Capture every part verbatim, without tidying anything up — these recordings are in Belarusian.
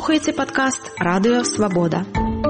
слухаеце падкаст Радыё Свабода.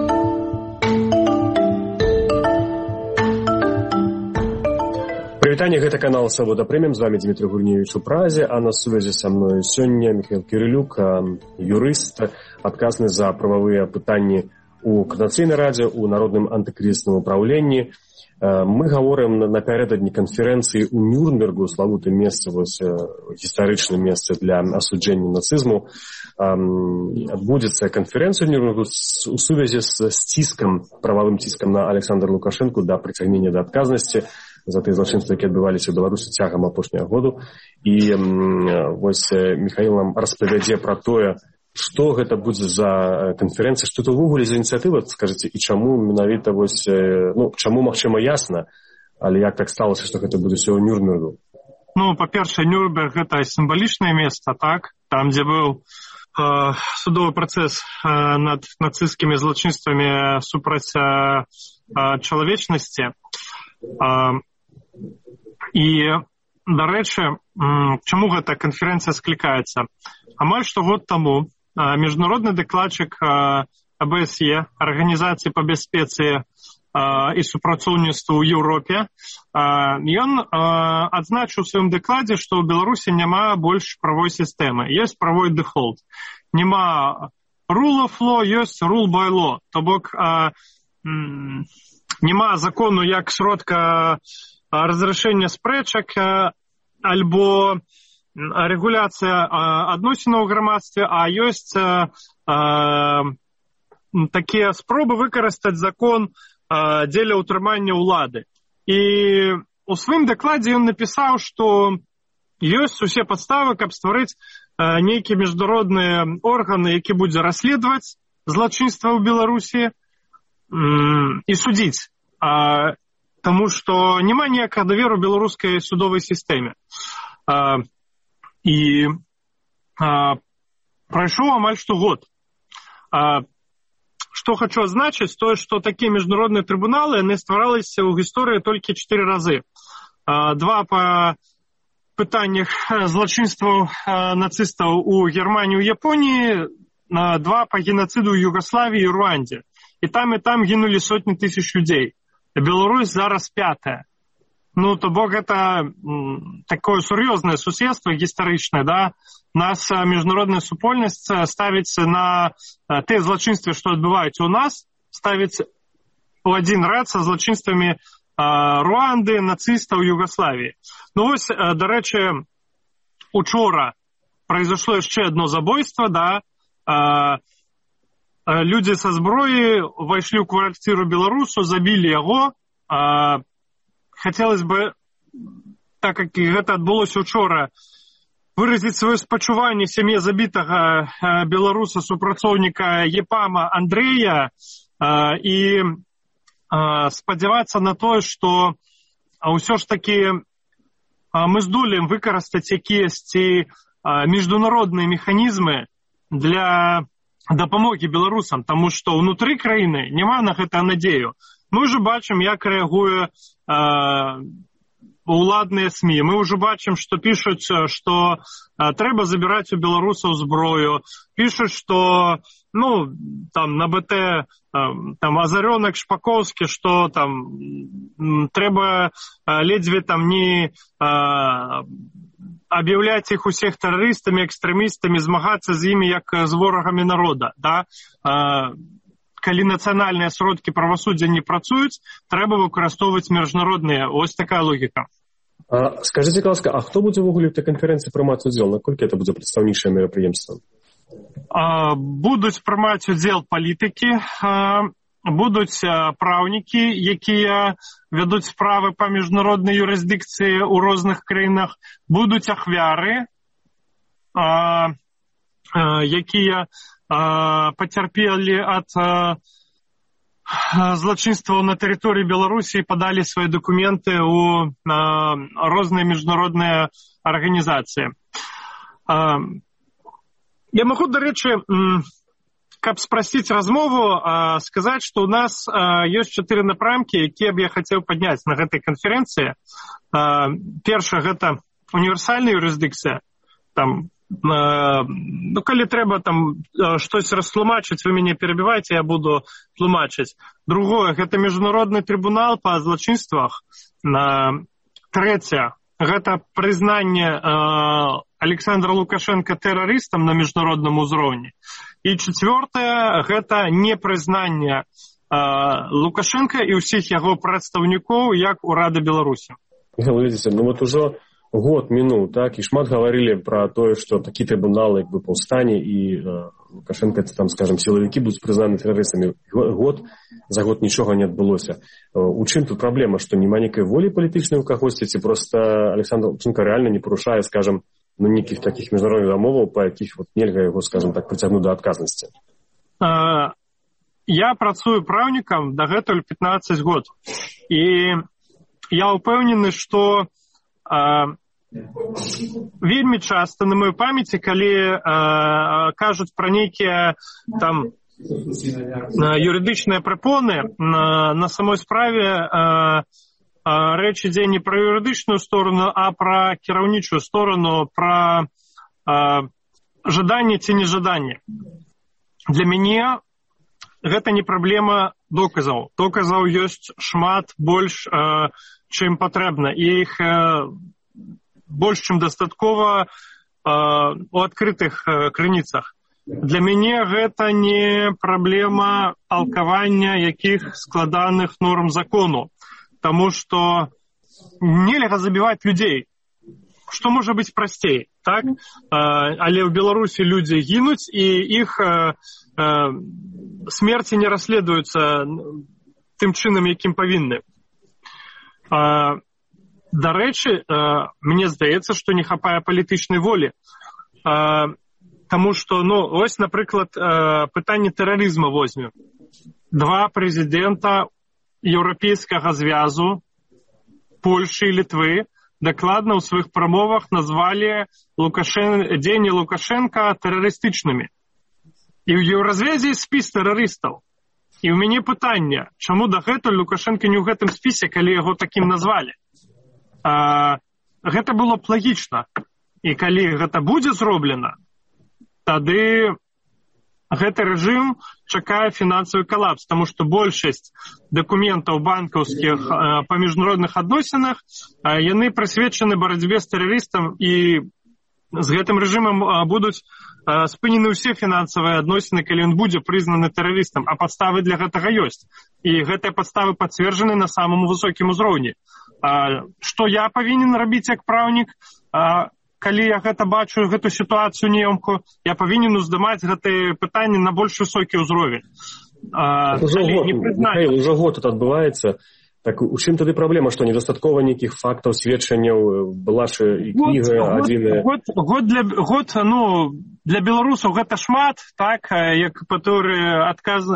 Прывітанне, гэта канал Свабода Прэміум, з вами Дмітрий Гурневич у Празе, а на сувязі са мной сёння Михаил Кирилюк, юрыст, адказны за прававыя пытанні у Координацыйнай радзе, у Народным антыкрызісным управленні. Мы гаворым напярэдадні канферэнцыі ў Нюрнбергу, славутым месцы, вось, гістарычным месцы для асуджэння нацызму. Адбудзецца канферэнцыя ў Нюрнбергу у сувязі з сціскам, прававым ціскам на Александра Лукашэнку да прыцягнення да адказнасці за тыя злачынствы, якія адбываліся ў Беларусі цягам апошняга году. І вось Михаил нам распавядзе пра тое, што гэта будзе за канферэнцыя, што это ўвогуле за ініцыятыва, скажыце, і чаму менавіта вось, ну, чаму, магчыма, ясна, але як так сталася, што гэта будзе ўсё ў Нюрнбергу? Ну, па-першае, Нюрнберг — гэта сімвалічнае месца, так? Там, дзе быў э, судовы працэс э, над нацысцкімі злачынствамі супраць э, чалавечнасці. Э, і, дарэчы, э, чаму гэта канферэнцыя склікаецца? Амаль што год таму міжнародны дакладчык а бэ эс е, Арганізацыі па бяспецы і супрацоўніцтву ў Еўропе, ён адзначыў у сваім дакладзе, што ў Беларусі няма больш правой сістэмы. Ёсць правой дэфолт. Няма rule of law, ёсць rule by law. То бок няма закону як сродка разрашэння спрэчак альбо рэгуляцыя адносінаў у грамадстве, а ёсць а, а, такія спробы выкарыстаць закон а, дзеля ўтрымання ўлады. І у сваім дакладзе ён напісаў, што ёсць усе падставы, каб стварыць а, нейкія міжнародныя органы, які будзе расследаваць злачынства ў Беларусі м, і судзіць. А, таму што няма ніякага даверу беларускай судовай сістэме. А, І а, прайшоў амаль што год. А, што хачу адзначыць, тое, што такія міжнародныя трыбуналы, яны ствараліся ў гісторыі толькі чатыры разы. А, два па пытаннях злачынстваў нацыстаў у Германіі, у Японіі, а, два па геноциду ў Югаславіі і Руандзе. І там, і там гінулі сотні тысяч людзей. Беларусь зараз пятая. Ну, то бок гэта м, такое сур'ёзнае суседства гістарычнае, да? Нас міжнародная супольнасць ставіць на а, тыя злачынствы, што адбываюцца ў нас, ставіць у адзін рад са злачынствамі а, Руанды, нацыстаў, Югаславіі. Ну вось, а, дарэчы, учора произошло яшчэ адно забойства, да? А, а, людзі са зброі увайшлі ў кватэру беларусу, забілі яго. А, Хацелось бы, так как гэта адбылося учора, выразіць сваё спачуванне сям'і забітага беларуса супрацоўніка ЕПАМа Андрэя і спадзявацца на тое, што ўсё ж такі мы здолеем выкарыстаць якіясьці міжнародныя механізмы для дапамогі беларусам, таму што ўнутры краіны няма на гэта надзею. Мы ўжо бачым, як рэагуе а, уладныя СМІ. Мы ўжо бачым, што пішуць, што а, трэба забіраць у беларусаў зброю. Пішуць, што ну, там, на БТ а, там, Азарёнак, Шпаковскі, што там трэба а, ледзьве там не а, аб'яўляць іх усіх тэрарыстамі, экстрэмістамі, змагацца з імі як з ворагамі народа. Да? А, калі нацыянальныя сродкі правасуддзя не працуюць, трэба выкарыстоўваць міжнародныя. Ось такая логіка. А, скажыце, ласка, а хто будзе ўвогуле ў той канферэнцыі прымаць удзел? Наколькі это будзе прадстаўнічае мерапрыемства? А, будуць прымаць удзел палітыкі, а, будуць а, праўнікі, якія вядуць справы па міжнароднай юрысдыкцыі ў розных краінах, будуць ахвяры, а, а, якія пацярпелі ад злачынстваў на тэрыторыі Беларусі і падалі свае дакументы ў розныя міжнародныя арганізацыі. Я магу, дарэчы, каб спрасціць размову, сказаць, што ў нас ёсць чатыры напрамкі, якія б я хацеў падняць на гэтай канферэнцыі. Першае — гэта універсальная юрысдыкцыя. Там ну, калі трэба там штось растлумачыць, вы мяне перабіваеце, я буду тлумачыць. Другое, гэта міжнародны трыбунал па злачынствах. Трэцяе, гэта прызнанне Александра Лукашенка тэрарыстам на міжнародным узроўні. І чацвёртае, гэта непрызнанне Лукашенка і ўсіх яго прадстаўнікоў як урада Беларусі. Глядзіце, ну вот ужо год мінуў, так, і шмат гаварылі пра тое, што такі трыбунал як бы паўстане і э, Лукашенко, там, скажем, сілавікі будуць прызнаны тэрарыстамі. Год за год нічога не адбылося. У чым тут праблема, што няма нейкай волі палітычнай у кагосьці, ці проста Александр Лукашенко рэальна не парушае, скажем, ну, нейкіх такіх міжнародных дамоваў, па якіх вот нельга яго, скажем так, прыцягнуць да адказнасці? А, я працую праўнікам дагэтуль пятнаццаць год. І я ўпэўнены, што а, вельмі часта на маёй памяці, калі а, кажуць пра нейкія там юрыдычныя прапоны на, на самой справе, а, а, рэч ідзе не пра юрыдычную сторону, а пра кіраўнічую сторону, пра а, жаданне ці нежаданне. Для мяне гэта не праблема доказаў. Доказаў ёсць шмат больш, а, чым патрэбна. І іх больш, чым дастаткова у адкрытых крыніцах. Для мяне гэта не праблема алкавання якіх складаных норм закону. Таму што нельга забіваць людзей. Што можа быць прасцей, так? Але ў Беларусі людзі гінуць, і іх смерці не расследуюцца тым чынам, якім павінны. Дарэчы, мне здаецца, што не хапае палітычнай волі. Таму што, ну, ось, напрыклад, пытанне тэрарызма возьмем. Два прэзідэнта Еўрапейскага звязу, Польшы і Літвы, дакладна ў сваіх прамовах назвалі Лукашен... дзеянні Лукашенка тэрарыстычнымі. І ў Еўразвязе спіс тэрарыстаў. І ў мяне пытанне, чаму дагэтуль Лукашенка не ў гэтым спісе, калі яго такім назвалі? А, гэта было б лагічна. І калі гэта будзе зроблена, тады гэты рэжым чакае фінансавы калапс, таму што большасць дакументаў банкаўскіх а, па міжнародных адносінах а, яны прысвечаны барацьбе з тэрарыстам, і з гэтым рэжымам а, будуць а, спынены ўсе фінансавыя адносіны, калі ён будзе прызнаны тэрарыстам, а падставы для гэтага ёсць. І гэтыя падставы пацверджаны на самым высокім узроўні. А, што я павінен рабіць як праўнік, а, калі я гэта бачу, гэту сітуацыю неёмкую, я павінен уздымаць гэтыя пытанні на больш высокі ўзровень. А, уже, год, Михаил, уже год тут адбываецца. Так у чым тады праблема, што недастаткова нейкіх фактаў, сведчанняў, была ж і кніга адзіная? Год, год, для, год ну, для беларусаў гэта шмат, так, як которые адказ...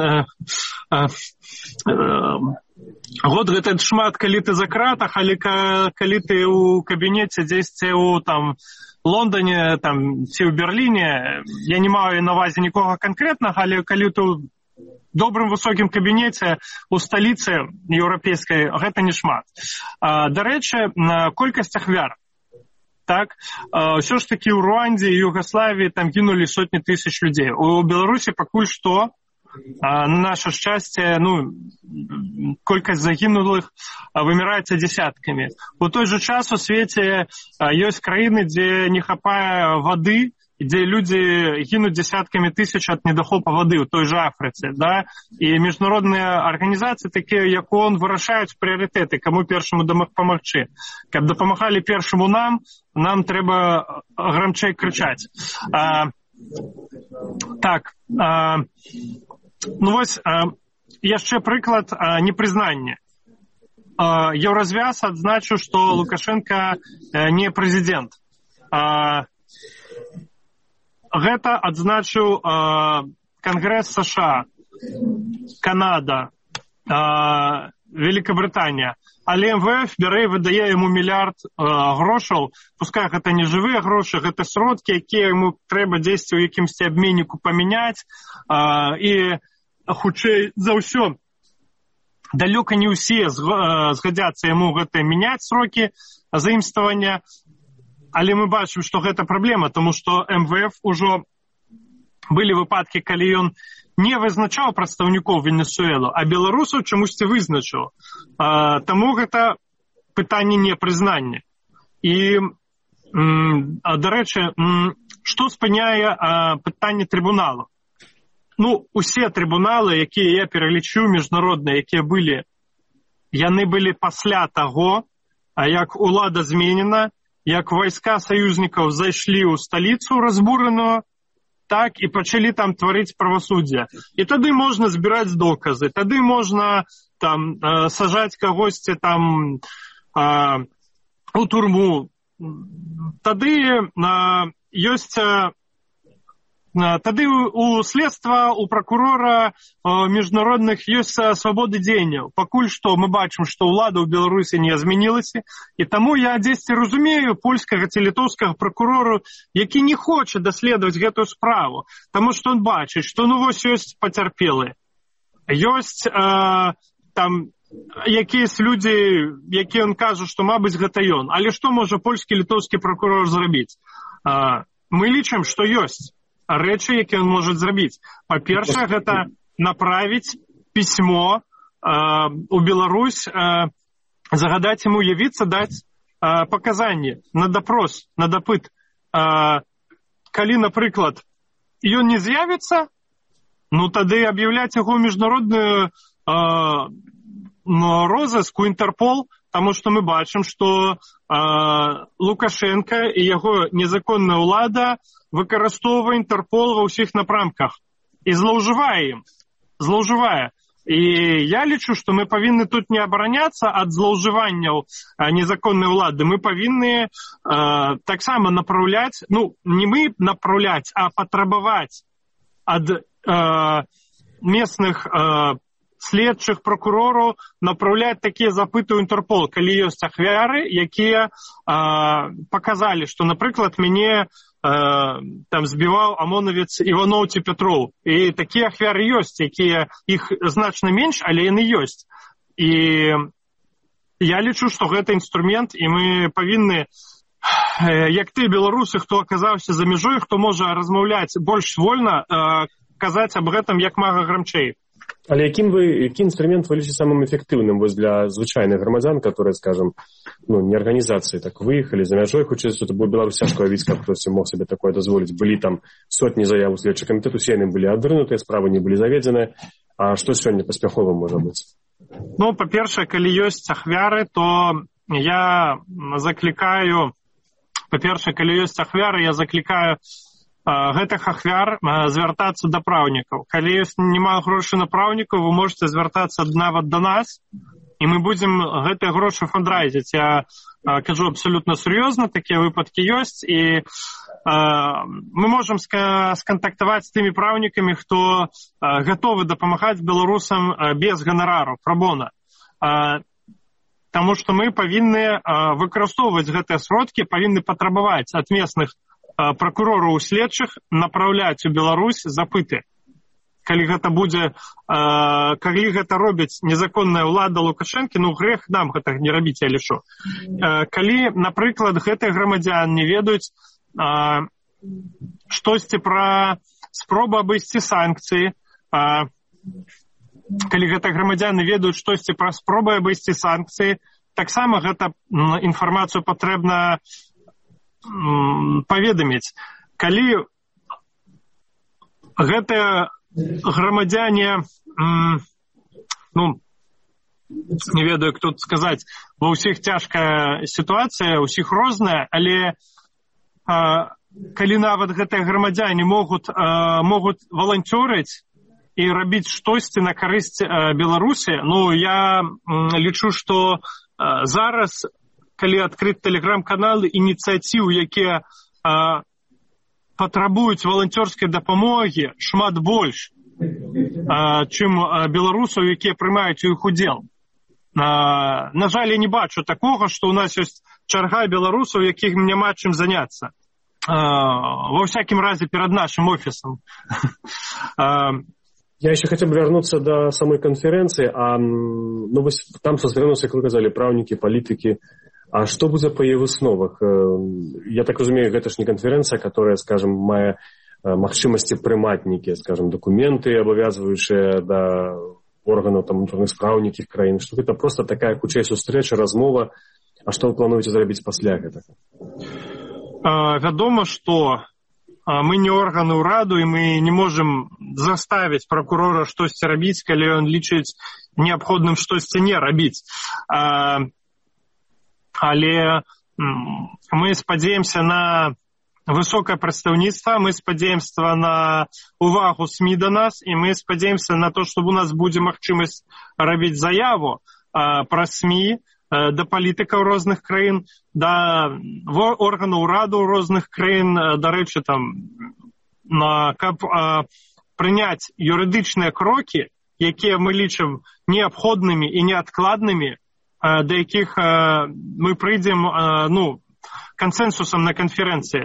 Год гэта шмат, калі ты за кратах, але калі ты ў кабінеце дзесьці ў там Лондоне там, ці ў Берліне, я не маю на ўвазе нікога канкрэтнага, але калі ты ў добрым высокім кабінеце ў сталіцы еўрапейскай, гэта не шмат. Дарэчы, колькасць ахвяр. Так, ўсё ж такі ў Руандзе і Югаславіі там гінулі сотні тысяч людзей. У Беларусі пакуль што, на наше шчасце, ну, колькасць загінулых выміраецца дзесяткамі. У той жа час у свеце ёсць краіны, дзе не хапае вады, дзе людзі гінуць дзесяткамі тысяч ад недахопа вады ў той жа Афрыцы, да? І міжнародныя арганізацыі, такія як ООН, вырашаюць прыярытэты, каму першаму дапамагчы. Каб дапамагалі першаму нам, нам трэба грамчэй крычаць. А, так, а, ну вось, а, яшчэ прыклад а, непрызнання. А, Еўразвяз адзначыў, што Лукашенка а, не прэзідэнт. А, гэта адзначыў а, Кангрэс США, Канада, а, Великабрытанія. Але эм вэ эф бярэ і выдае яму мільярд а, грошаў, пускай гэта не жывыя грошы, гэта сродкі, якія яму трэба дзесьці ў якімсьці абменніку памяняць, а, і хутчэй за ўсё далёка не ўсе згадзяцца яму гэта мяняць срокі заімствавання. але мы бачым, што гэта праблема, таму што эм вэ эф ужо былі выпадкі, калі ён не вызначаў прадстаўнікоў Венесуэлу, а беларусаў чамусьці вызначыў. Таму гэта пытанне непрызнання. І, дарэчы, што спыняе пытанне трыбуналу? Ну, усе трыбуналы, якія я пералічу, міжнародныя, якія былі, яны былі пасля таго, як улада зменена, як вайска саюзнікаў зайшлі ў сталіцу разбураную, так і пачалі там тварыць правасуддзе. І тады можна збіраць доказы, тады можна там сажаць кагосьці там у турму. Тады ёсць Тады у следства, у прокурора міжнародных ёсць свабоды дзеянняў. Пакуль што мы бачым, што ўлада ў Беларусі не змянілася, і таму я дзесьці разумею польскага ці літоўскага прокурору, які не хоча даследаваць гэтую справу, таму што он бачыць, што ну вось ёсць пацярпелыя. Ёсць э, там якісь людзі, якія он кажа, што мабыць гэта ён. Але што можа польскі літоўскі прокурор зрабіць? Э, мы лічым, што ёсць рэчы, якія он можа зрабіць. Па-першае, гэта направіць пісьмо э, у Беларусь, э, загадаць яму явіцца, даць э, паказанні на допрос, на дапыт. Э, калі, напрыклад, ён не з'явіцца, ну тады аб'яўляць яго міжнародную э, розыск у Інтэрпол, таму што мы бачым, што э, Лукашенка і яго незаконная ўлада выкарыстоўвае Інтэрпол ва ўсіх напрамках і злоўжывае ім, злоўжывае. І я лічу, што мы павінны тут не абараняцца ад злоўжыванняў незаконнай улады. Мы павінны э, таксама направляць, ну, не мы направляць, а патрабаваць ад э, местных э, следчых прокурораў направляць такія запыты ў Інтэрпол, калі ёсць ахвяры, якія э, паказалі, што, напрыклад, мяне там збіваў амонавец Іваноў ці Пятроў. І такія ахвяры ёсць, якія іх значна менш, але яны ёсць. І я лічу, што гэта інструмент, і мы павінны, як ты, беларусы, хто аказаўся за мяжой, хто можа размаўляць больш вольна, казаць аб гэтым як мага грамчэй. Але якім вы, які інструмент вы лічыце самым эфектыўным вось для звычайных грамадзян, которые, скажем, ну, не арганізацыі, так выехалі за мяжой, хоча што было Беларусь цяжка ўявіць, каб хтосьці мог сабе такое дазволіць. Былі там сотні заяў у следчы камітэт, усе яны былі адвярнутыя, справы не былі заведзены. А што сёння паспяхова можа быць? Ну, па-першае, калі ёсць ахвяры, то я заклікаю, па-першае, калі ёсць ахвяры, я заклікаю гэтых ахвяр звяртацца да праўнікаў. Калі няма грошай на праўнікаў, вы можете звяртацца нават да нас, і мы будзем гэтыя грошы фандрайзіць. Я кажу абсолютна сур'ёзна, такія выпадкі ёсць, і мы можам скантактаваць з тымі праўнікамі, хто гатовы дапамагаць беларусам без ганарару, пра-бона. Таму што мы павінны выкарыстоўваць гэтыя сродкі, павінны патрабаваць ад местных прокурораў следчых направляць у Беларусь запыты. Калі гэта будзе, калі гэта робіць незаконная ўлада Лукашэнкі, ну грэх нам гэта не рабіць, я лічу. Калі, напрыклад, гэтыя грамадзян не ведаюць штосьці пра спробу абысці санкцыі, калі гэтыя грамадзяны ведаюць штосьці пра спробу абысці санкцыі, таксама гэта інфармацыю патрэбна паведаміць. Калі гэтыя грамадзяне, ну, не ведаю, як тут сказаць, ва ўсіх цяжкая сітуацыя, ўсіх розная, але а, калі нават гэтыя грамадзяне могуць, а, могуць валанцёрыць і рабіць штосьці на карысць Беларусі, ну, я лічу, што а, зараз калі адкрыць тэлеграм-каналы ініцыятыў, якія а, патрабуюць валанцёрскай дапамогі шмат больш, а, чым а, беларусаў, якія прымаюць у іх удзел. А, на жаль, я не бачу такога, што ў нас ёсць чарга беларусаў, якіх няма чым заняцца. А, во всякім разе перад нашим офісам. а, Я еще хотел бы вернуться до самой конференции. А, ну, вы, там созвонились, как вы сказали, правники, политики. А што будзе па яе высновах? Я так разумею, гэта ж не канферэнцыя, которая, скажем, мае магчымасці прымаць нейкія, скажем, дакументы, абавязваючыя да органаў там унутраных спраў нейкіх краін, што гэта проста такая хутчэй сустрэча, размова. А што вы плануеце зрабіць пасля гэтага? Вядома, што мы не органы ўраду, і мы не можам заставіць пракурора штосьці рабіць, калі ён лічыць неабходным штосьці не рабіць. Але мы спадзяемся на высокае прадстаўніцтва, мы спадзяемся на увагу СМІ да нас, і мы спадзяемся на то, што у нас будзе магчымасць рабіць заяву пра СМІ да палітыкаў розных краін, да органаў ўраду розных краін, дарэчы, там, каб прыняць юрыдычныя крокі, якія мы лічым неабходнымі і неадкладнымі, да якіх мы прыйдзем, ну, кансенсусам на канферэнцыі.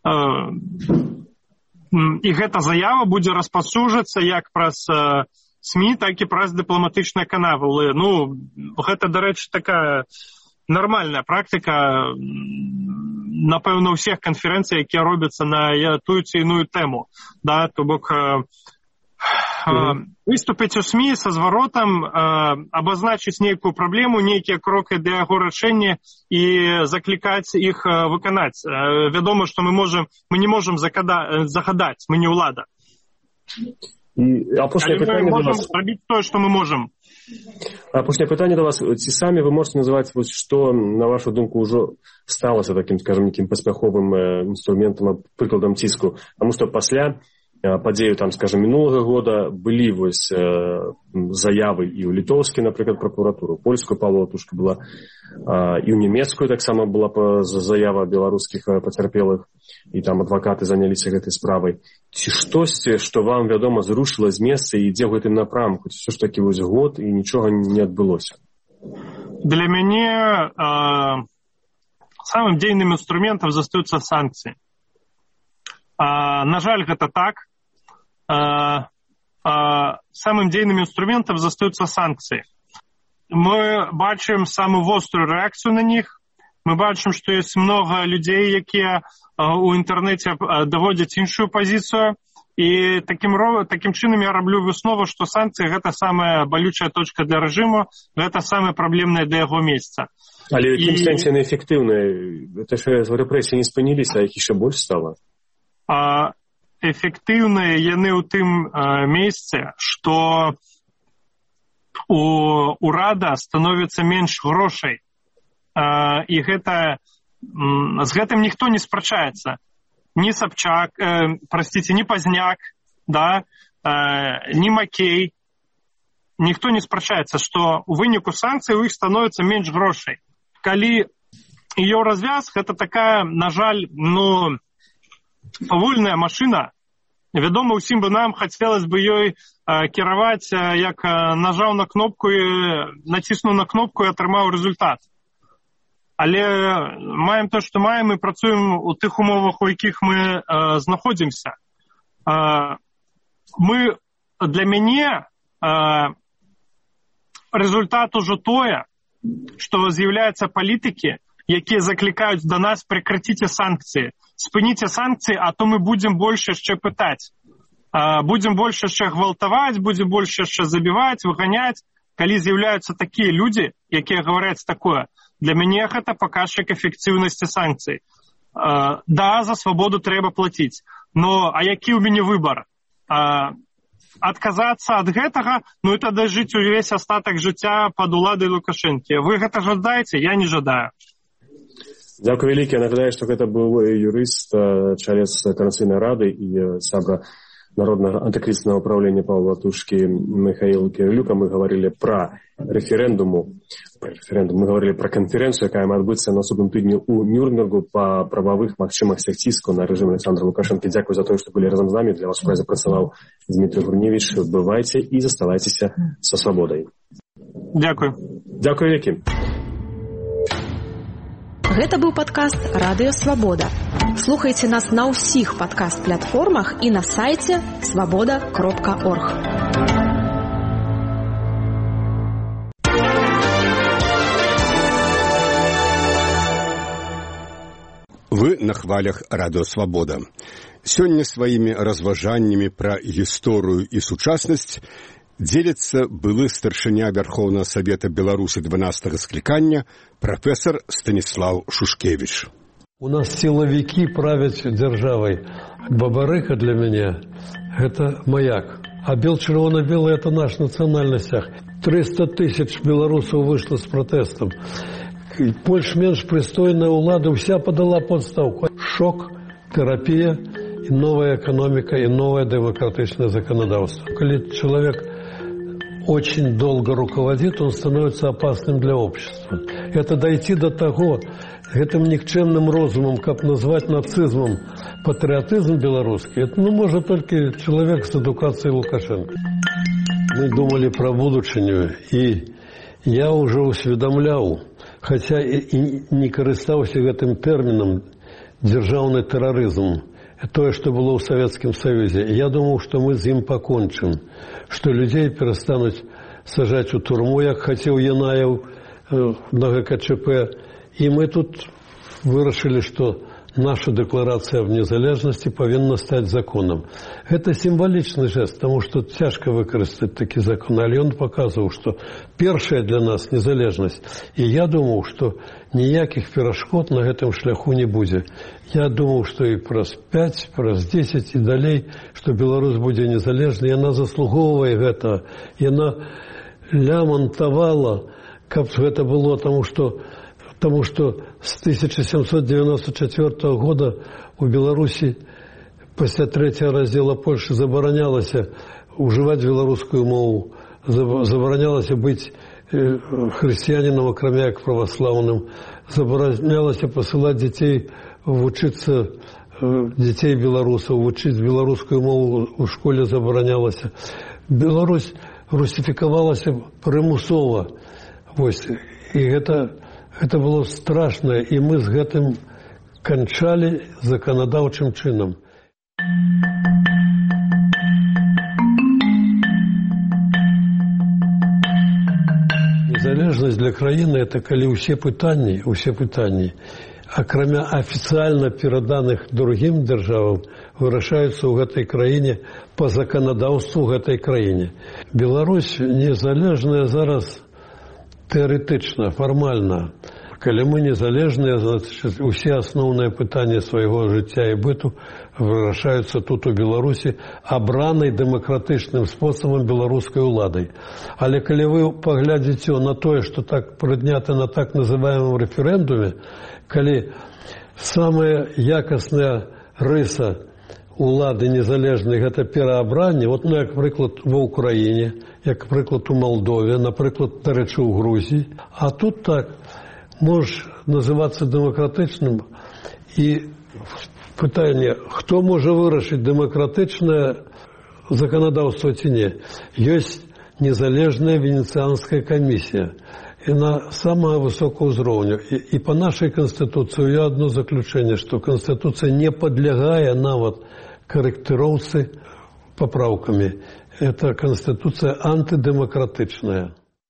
І гэта заява будзе распаўсюджвацца як праз СМІ, так і праз дыпламатычныя каналы. Ну, гэта, дарэчы, такая нармальная практыка, напэўна, у ўсіх канферэнцый, якія робяцца на тую ці іную тэму. Да, то бок выступіць у СМІ са зваротам, абазначыць нейкую праблему, нейкія крокі для яго рашэння і заклікаць іх выканаць. Вядома, што мы можам, мы не можам загадаць, мы не ўлада. І апошняе пытанне да вас. Рабіць тое, што мы можам. Апошняе пытанне да вас. Ці самі вы можете называць, вось, што, на вашу думку, ўжо сталася такім, скажем, некім паспяховым інструментам, прыкладам ціску? Таму што пасля падзею, там, скажем, мінулага года былі вось заявы і ў літоўскі, напрыклад, пракуратуру, польскую палатушка была, і ў нямецкую таксама была заява беларускіх пацярпелых, і там адвакаты заняліся гэтай справай. Ці штосьці, што вам, вядома, зрушыла з месца і ідзе ў гэтым напрамку? Ці ўсё ж такі вось год і нічога не адбылося? Для мяне самым дзейным інструментам застаюцца санкцыі. На жаль, гэта так. Самым дзейным інструментам застаюцца санкцыі. Мы бачым самую вострую рэакцыю на них. Мы бачым, што ёсць многа людзей, якія ў інтэрнэце даводзяць іншую пазіцыю. І такім, такім чынам я раблю выснову, што санкцыі гэта самая балючая точка для рэжыму, гэта самая праблемная для яго месца. Але ў якім сэнсе яны эфектыўныя? Гэта ж рэпрэсіі не спыніліся, а іх яшчэ больш стала? А эфектыўныя яны ў тым месцы, што у ўрада становіцца менш грошай. І гэта, з гэтым ніхто не спрачаецца. Ні Сабчак, э, прасціце, ні Пазняк, да, э, ні Макей. Ніхто не спрачаецца, што у выніку санкцый у іх становіцца менш грошай. Калі ее развяз, гэта такая, на жаль, ну, павольная машына. Вядома, усім бы нам хацелось бы ёй кіраваць, як нажаў на кнопку, націснуў на кнопку і атрымаў результат. Але маем то, што маем, і працуем у тых умовах, у якіх мы э, знаходзімся. Э, мы, для мяне э, результат ужо тое, што з'яўляюцца палітыкі, якія заклікаюць да нас: прекратите санкцыі, спыніце санкцыі, а то мы будзем больш яшчэ пытаць. Э, будзем больш яшчэ гвалтаваць, будзем больш яшчэ забіваць, выганяць. Калі з'яўляюцца такія людзі, якія гавораць такое, для мяне гэта паказчык эфектыўнасці санкцый. Э, да, за свабоду трэба плаціць. Но а які ў мяне выбар? Э, адказацца ад гэтага, ну і тады жыць увесь астатак жыцця пад уладай Лукашэнкі. Вы гэта жадаеце? Я не жадаю. Дзякуй вялікі. Нагадаю, што гэта быў юрыст, чалец Координацыйнай рады і сябра Народного антикризисного управления Павла Латушки Михаила Кирилюка. Мы говорили про референдуму, про референдум. Мы говорили про конференцию, якая має відбутися на наступному тижні у Нюрнбергу по правових максимумах тиску на режим Олександра Лукашенка. Дякую за те, що були разом з нами. Для вас в праці працював Дмитрий Гурневич. Бувайте і заставайтеся со свободою. Дякую. Дякую, Вікі. Гэта быў падкаст «Радыё Свабода». Слухайце нас на ўсіх падкаст-платформах і на сайце свабода кропка орг. Вы на хвалях Радыё Свабода. Сёння сваімі разважаннямі пра гісторыю і сучаснасць дзеліцца былы старшыня Вярхоўнага Савета Беларусі дванадцатага склікання прафесор Станіслав Шушкевич. У нас силовики правят державой. Бабарыка для меня – это маяк. А бел-червоно-белый – это наша национальность. триста тысяч белорусов вышло с протестом. Больш-менш пристойная улада вся подала подставку. Шок, терапия, и новая экономика, и новое демократичное законодательство. Когда человек очень долго руководит, он становится опасным для общества. Это дойти до того, этим никчемным розумом, как назвать нацизмом патриотизм белорусский, это ну, может только человек с эдукацией Лукашенко. Мы думали про будущее, и я уже усведомлял, хотя и не користался этим термином «державный терроризм», то, что было в Советском Союзе. Я думал, что мы с ним покончим, что людей перестанут сажать в тюрьму, как хотел Янаев на ГКЧП. И мы тут вырашили, что наша декларация в незалежности повинна стать законом. Это символичный жест, потому что тяжко выкористать такие законы. Але он показывал, что первая для нас незалежность. И я думал, что никаких перешкод на этом шляху не будет. Я думал, что и праз пять, праз десять и далей, что Беларусь будет незалежной. И она заслуговывает это. И она лямонтовала, как это было, потому что Потому что с тысяча семьсот девяносто четвёртого года у Беларуси после третьего раздела Польши заборонялось уживать белорусскую мову, заборонялось быть христианином, кроме как православным, заборонялось посылать детей учиться, детей белорусов, учить белорусскую мову в школе заборонялось. Беларусь русификовалась примусово. И это... Это было страшно, и мы с этим кончали законодавчим чином. Незалежность для країни – это коли все питання, все питання, окромя официально переданных другим державам, вирішаються в этой країні по законодавству в этой країні. Беларусь незалежная зараз теоретично, формально. Коли мы незалежные, значит, все основные питания своего життя и быту вирішаються тут у Беларусі обраной демократичним способом белорусской уладой. Але коли вы поглядите на то, что так прийнято на так называемом референдуме, коли самая якісна риса улады незалежних – это переобрання, вот, ну, як приклад в Україні, як приклад у Молдові, наприклад, до речі, у Грузії. А тут так, може називатися демократичним. І питання, хто може вирішити демократичне законодавство чи ні? Є незалежна Венеціанська комісія. И на самого высокого уровня. И, и по нашей Конституции я одно заключение, что Конституция не подлегая навод корректировке поправками. Это Конституция антидемократичная.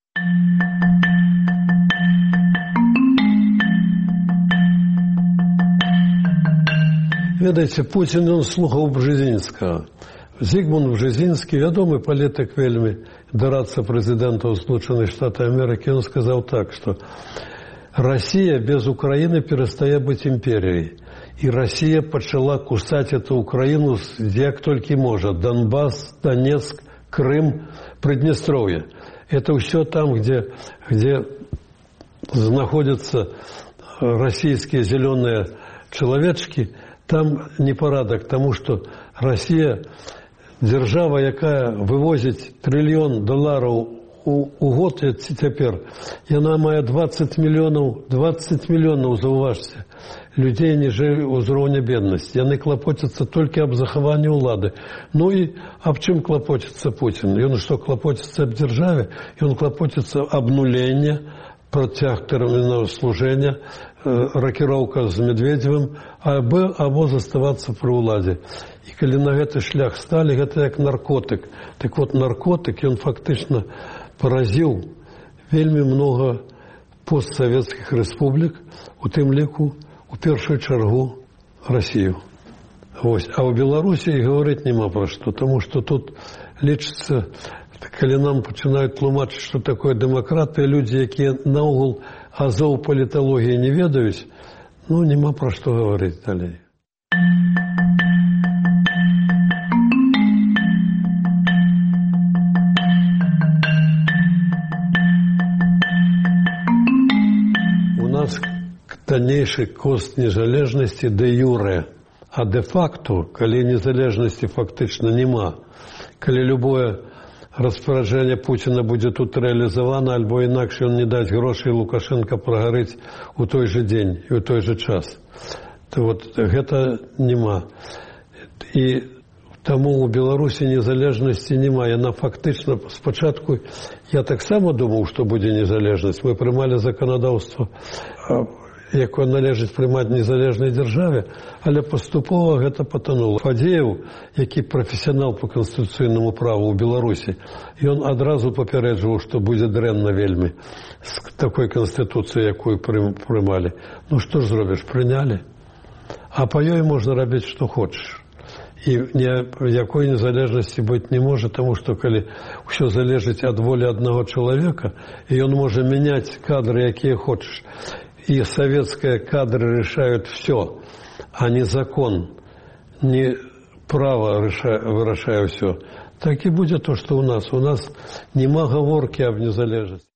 Видите, Путин, он слухав Бжезинського. Зигмунд Бжезинский, відомий політик вельми, дорадца президента Сполучених Штатів Америки, он сказал так, что Россия без Украины перестає бути імперією. И Россия почала кусать эту Украину, як только может. Донбасс, Донецк, Крым, Приднестровье. Это все там, где, где находятся российские зеленые человечки, там непорядок, тому что Россия, держава, яка вивозить трильйон доларів у, у год тепер, і вона має двадцять мільйонів, двадцять мільйонів, зауважте, людей ніже узровня бедності. Вони клопотяться тільки об захованні влади. Ну і об чим клопотиться Путін? Він що, клопотиться об державі? Він клопотиться об обнуленні, протяг термінового служення, рокировка з Медведевым, або, або заставаться при уладе. И коли на этот шлях стали, это как наркотик. Так вот, наркотик, он фактично поразил вельми много постсоветских республик, у тем лику у першую чаргу Россию. Вось. А ў Беларусі і гаварыць няма пра што, таму што тут лічыцца, калі нам пачынаюць тлумачыць, што такое дэмакратыя, людзі, якія наогул азоў паліталогіі не ведаюць, ну, няма пра што гаварыць далей. У нас таннейшы кошт незалежнасці дэ юрэ, а дэ-факту, калі незалежнасці фактычна няма, калі любое распараджэнне Пуціна будзе тут рэалізавана, альбо інакш ён не даць грошай, Лукашенка прагарыць у той жа дзень і ў той жа час, то вот гэта няма. І таму ў Беларусі незалежнасці няма. Яна фактычна спачатку, я таксама думаў, што будзе незалежнасць. Мы прымалі заканадаўства, якое належыць прымаць незалежнай дзяржаве, але паступова гэта патанула. Фадзеев, які прафесіянал па канстытуцыйнаму праву ў Беларусі, ён адразу папярэджваў, што будзе дрэнна вельмі з такой канстытуцыі, якую прымалі. Ну што ж зробіш, прынялі? А па ёй можна рабіць, што хочаш. І ніякой незалежнасці быць не можа, таму што калі ўсё залежыць ад волі аднаго чалавека, і ён можа мяняць кадры, якія хочаш, и советские кадры решают все, а не закон, не право вырашает все. Так и будет то, что у нас. У нас нема гаворки об незалежности.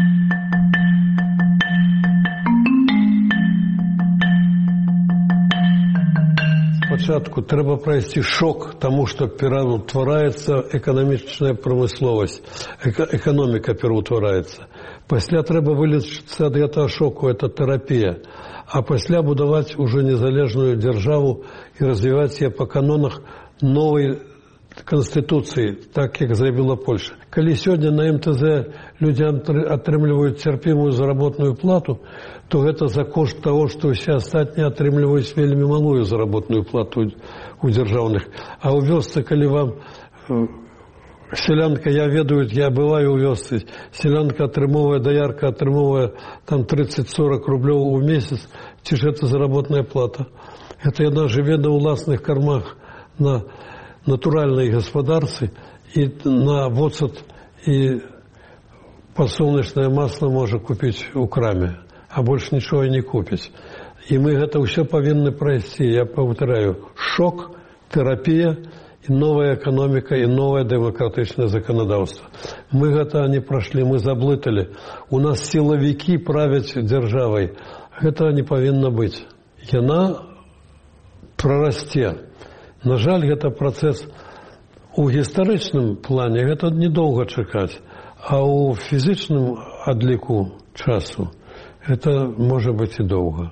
Спочатку треба пройти шок тому, что переутворається економічна промисловість, економіка переутворається. Після треба вилічитися від цього шоку, це терапія. А після будувати уже незалежну державу і розвивати її по канонах нової Конституції, так як зробила Польща. Коли сьогодні на эм тэ зэ люди отримують терпимую заработную плату, то это за кошт того, что все остальные отрымливают вельми малую заработную плату у державных. А у вёсцы, коли вам селянка, я ведаю, я бываю у вёсцы, селянка отрымовая, доярка отрымовая там тридцать-сорок рублей в месяц, ці ж это заработная плата. Это яна живе на уласных кормах, на натуральной господарцы, и на воцет и подсолнечное масло может купить у краме, а больше ничего и не купить. И мы это все повинны пройти. Я повторяю, шок, терапия, и новая экономика, и новое демократичное законодательство. Мы это не прошли, мы заблытали. У нас силовики правят державой. Это не повинно быть. Яна прорасте. На жаль, гэта працэс у гістарычным плане, гэта недоўга чакаць, а ў фізічным адліку часу гэта можа быць і доўга.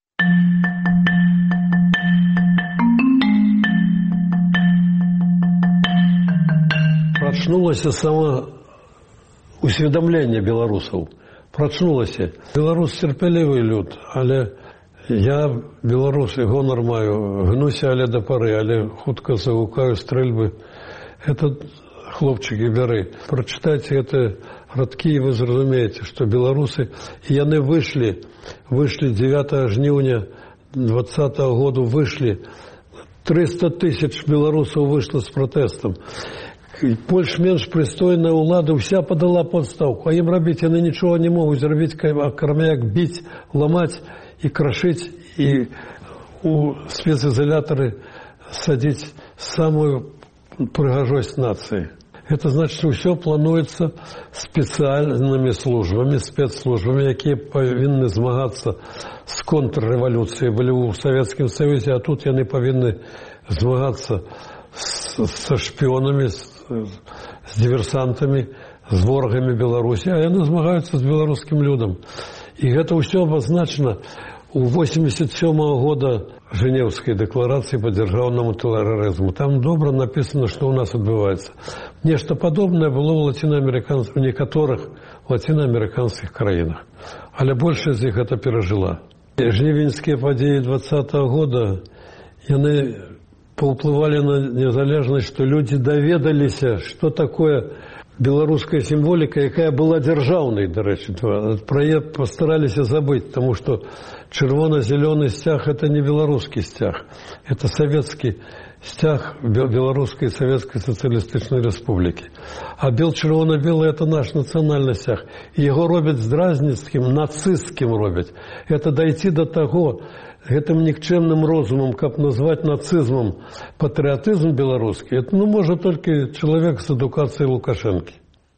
Прачнулася сама усведамленне беларусаў. Прачнулася. Беларус цярпялівы люд, але я беларус і гонар маю, гнуся, але да пары, але хутка загукаю стрэльбы. Это, хлопчыкі, бяры. Прачытайце гэта радкі, і вы зразумееце, што беларусы, і яны выйшлі, выйшлі дзевятага жніўня двадцатага году, выйшлі. триста тысяч беларусаў выйшла з пратэстам. Больш-менш прыстойная ўлада ўся падала падстаўку, а ім рабіць яны нічога не могуць зрабіць, акрамя як біць, ламаць и крошить, и у специзоляторы садить самую пригожость нации. Это значит, что все плануется специальными службами, спецслужбами, которые повинны змагаться с контрреволюцией. Были в Советском Союзе, а тут они повинны змагаться с, со шпионами, с, с диверсантами, с ворогами Беларуси, а они змагаются с белорусским людом. И это все обозначено у восемьдесят седьмого года Женевской декларации по державному терроризму. Там добро написано, что у нас отбывается. Нечто подобное было у латиноамериканцев, в некоторых латиноамериканских краинах. Але больше из них это пережила. Жнивеньские подеи двадцатого года, они поуплывали на незалежность, что люди доведались, что такое беларуская сімволіка, якая была дзяржаўнай, дарэчы, пра яе пастараліся забыць, таму што чырвона-зялёны сцяг – это не беларускі сцяг, это савецкі сцяг Беларускай Савецкай Сацыялістычнай Рэспублікі. А бел-чырвона-белы – это наш нацыянальны сцяг. І яго робяць здразніцкім, нацысцкім робяць. Это дайти до таго, гэтым нікчэмным розумам, каб назваць нацызмам патрыятызм беларускі, это ну, можа толькі чалавек з адукацыяй Лукашэнкі.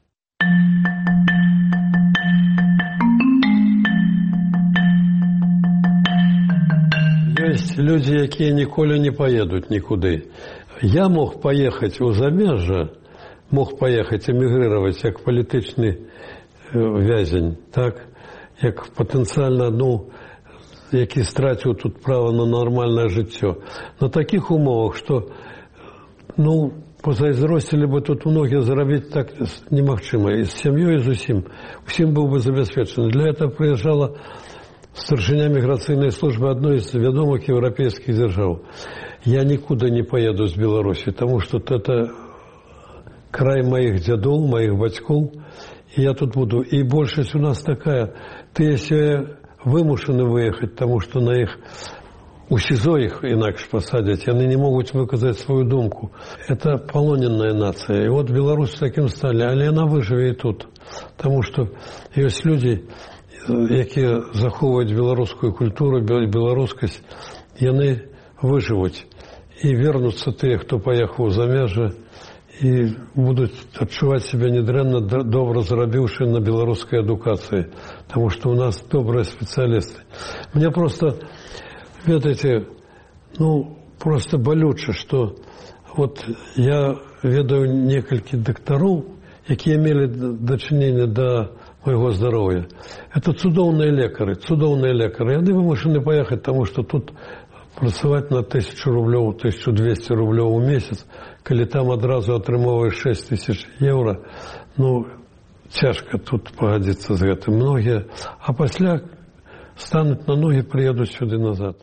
Ёсць людзі, якія ніколі не паедуць нікуды. Я мог паехаць у замежжа, мог паехаць эмігрыраваць як палітычны вязень, так, як патэнцыяльна, ну, які страціў тут права на нармальнае жыццё. На такіх умовах, што, ну, позайзросцілі бы тут многія зарабіць так немагчыма. І з сям'ёй, і з усім. Усім быў бы забяспечаны. Для этого прыязджала старшыня міграцыйнай службы адной з вядомых еўрапейскіх дзяржаў. Я нікуды не поеду з Беларусі, таму што это край маіх дзядоў, маіх бацькоў, і я тут буду. І большасць у нас такая, тыя сёе вымушаны выехаць, таму што на іх у СІЗО іх інакш пасадзяць, яны не могуць выказаць сваю думку. Это палоненая нацыя. І от Беларусь такім сталі, але яна выжыве і тут. Таму што ёсць людзі, якія захоўваюць беларускую культуру, беларускасць, яны выжывуць і вернуцца тыя, хто паехаў у замежжа, і будуць адчуваць сябе недрэнна, добра зарабіўшы на беларускай адукацыі, таму што ў нас добрыя спецыялісты. Мне просто, ведаеце, ну, просто балюча, што вот я ведаю некалькі дактароў, якія мелі дачыненне да майго здароўя. Это цудоўныя лекары, цудоўныя лекары. Яны вымушаны паехаць, таму што тут працаваць на тысячу рублёў, тысячу двесце рублёў у месяц, калі там адразу атрымоўваеш шэсць тысяч еўра, ну, цяжка тут пагадзіцца з гэтым. Многія, а пасля стануць на ногі, прыедуць сюды назад.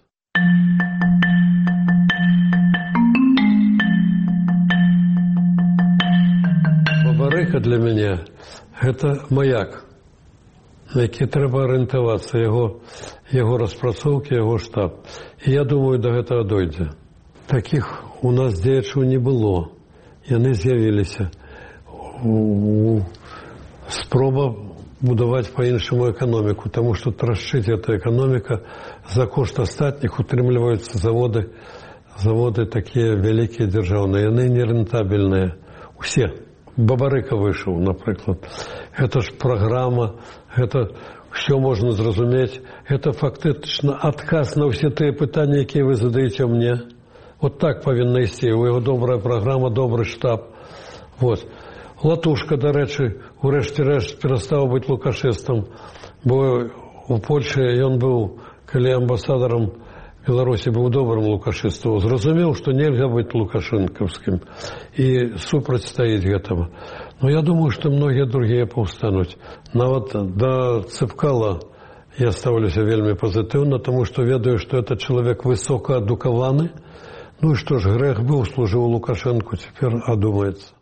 Бабарыка для мяне – гэта маяк, на які трэба арыентавацца, яго, яго распрацоўкі, яго штаб. І я думаю, да гэтага дойдзе. Такіх у нас дзеячаў не было. Яны з'явіліся. Спроба будаваць па-іншаму эканоміку, таму што трашчыць эта эканоміка, за кошт астатніх утрымліваюцца заводы, заводы такія вялікія дзяржаўныя. Яны нерентабельныя. Усе. Бабарыка выйшаў, напрыклад. Гэта ж праграма, гэта ўсё можна зразумець. Гэта фактычна адказ на ўсе тыя пытанні, якія вы задаеце мне. Вот так павінна ісці. У яго добрая праграма, добры штаб. Вот. Латушка, дарэчы, у рэшце рэшт перастаў быць лукашыстам, бо у Польшы ён быў, калі амбасадарам Беларусі быў добрым лукашыстам, зразумеў, што нельга быць лукашэнкаўскім і супрацьстаіць гэтага. Но я думаю, што многія другія паўстануць. Нават да Цыпкала я стаўлюся вельмі пазітыўна, таму што ведаю, што это чалавек высокаадукаваны. Ну і што ж, грэх быў, служыў Лукашэнку, цяпер адумаецца.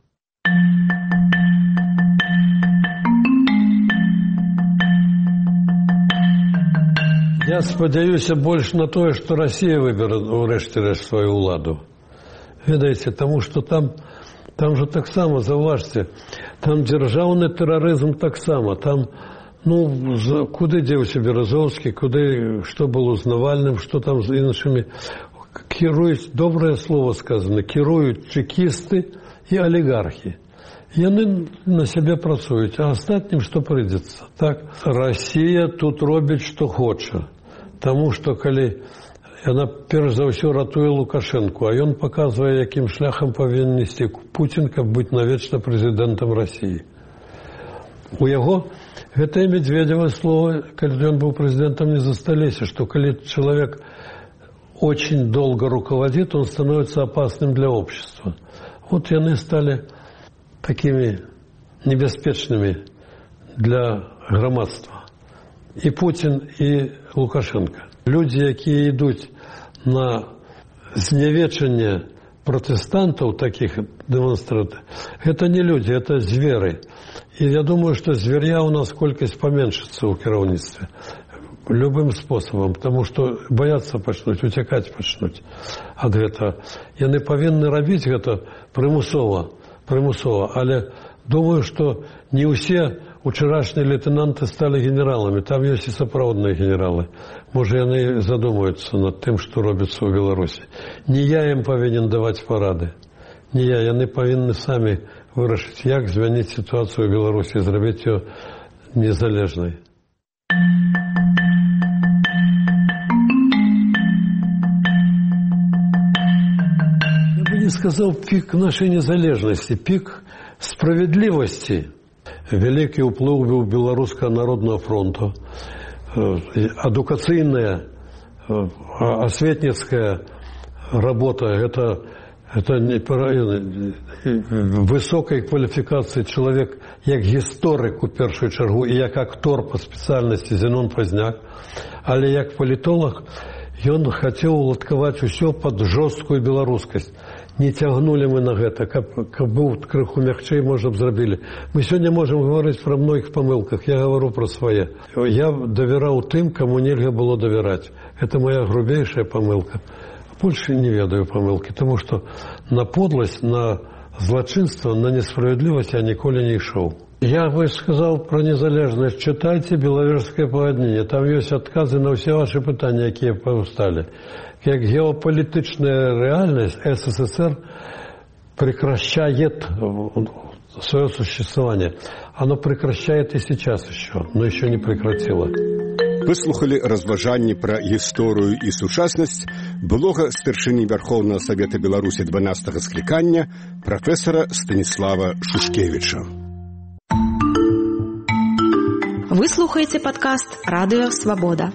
Я спадзяюся больш на тое, што Расія выберэ ўрэшце рэшт сваю ўладу. Ведаеце, таму што там, там жа таксама, заўважце, там дзяржаўны тэрарызм таксама. Там, ну, куды дзеўся Беразоўскі, куды, што было з Навальным, што там з іншымі. Кіруюць, добрае слово сказано, кіруюць чекісты і алігархі. Яны на сябе працуюць, а астатнім што прыйдзецца. Так, Расія тут робіць, што хоча. Таму што калі яна перш за ўсё ратуе Лукашэнку, а ён паказвае, якім шляхам павінен ісці Пуцін, каб быць навечна прэзідэнтам Расіі. У яго гэтае Медведзева слово, калі ён быў прэзідэнтам, не засталіся, што калі чалавек очень долго руководит, он становится опасным для общества. Вот яны стали такими небяспечными для грамадства. І Путін, і Лукашенко. Людзі, якія ідуць на знявечанне протестантов, таких демонстрантов, это не люди, это звери. И я думаю, что зверя у нас колькость поменшится у кіраўніцтва. Любым способом, потому что бояться пачнуць, утекать пачнуць ад гэтага. Яны павінны рабіць гэта прымусова, прымусова, але думаю, что не ўсе учарашнія лейтенанты стали генералами, там ёсць і сапраўдныя генералы. Можа, яны задумаюцца над тым, што робіцца ў Беларусі. Не я ім павінен даваць парады, не я, яны павінны самі вырашыць, як змяніць сітуацыю ў Беларусі, зрабіць ее незалежнай. Я бы не сказал пик нашей незалежности, пик справедливости. Великий уплыў быў Беларускага народного фронта, адукацыйная, асветніцкая работа, это, это высокой квалификации человек, як гісторык у першую чаргу і як актор по спецыяльнасці Зенон Пазняк, але як палітолог ён хацеў уладкаваць усё пад жорсткую беларускасць. Не цягнули мы на гэта, каб, каб быў крыху мягчэй, можа б зрабілі. Мы сёння можам гаварыць пра многіх памылках, я гавару пра свае. Я давяраў тым, каму нельга было давяраць. Это моя грубейшая памылка. Больше не ведаю памылкі, тому што на подласць, на злачынства, на несправядлівасць я ніколі не ішоў. Я бы сказал про незалежность. Читайте Беловежское пагадненне. Там есть отказы на все ваши пытания, якія паўсталі. Как геополитичная реальность СССР прекращает свое существование. Оно прекращает и сейчас еще, но еще не прекратило. Выслухали разважанні пра гісторыю і сучаснасць былога старшыні Вярхоўнага Савета Беларусі дванаццатага склікання прафесара Станіслава Шушкевіча. Вы слухаете подкаст «Радио Свобода».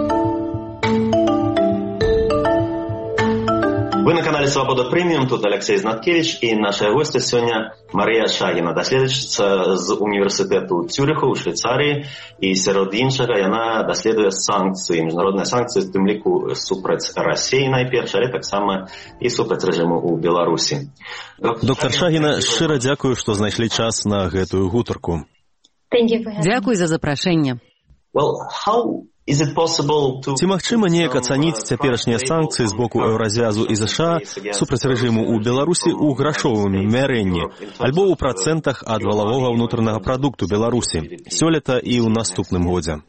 Вы на канале «Свобода Премиум», тут Алексей Знаткевич, и наша гостья сегодня Мария Шагіна, даследчица з університету Цюриху у Швейцарии, и сярод іншага яна даследуе санкции, международные санкции, в тым ліку супраць России найперш, але таксама і супраць рэжыму ў Беларусі. Доктор Шагіна, шчыра дзякую, што знайшлі час на гэтую гутарку. Дзякуй за запрашэнне. Well, how is it possible to... Ці магчыма неяк ацаніць цяперашнія санкцыі з боку Еўразвязу і ЗША супраць рэжыму ў Беларусі ў грашовым мярэнні альбо ў працэнтах ад валавога ўнутранага прадукту Беларусі сёлета і ў наступным годзе?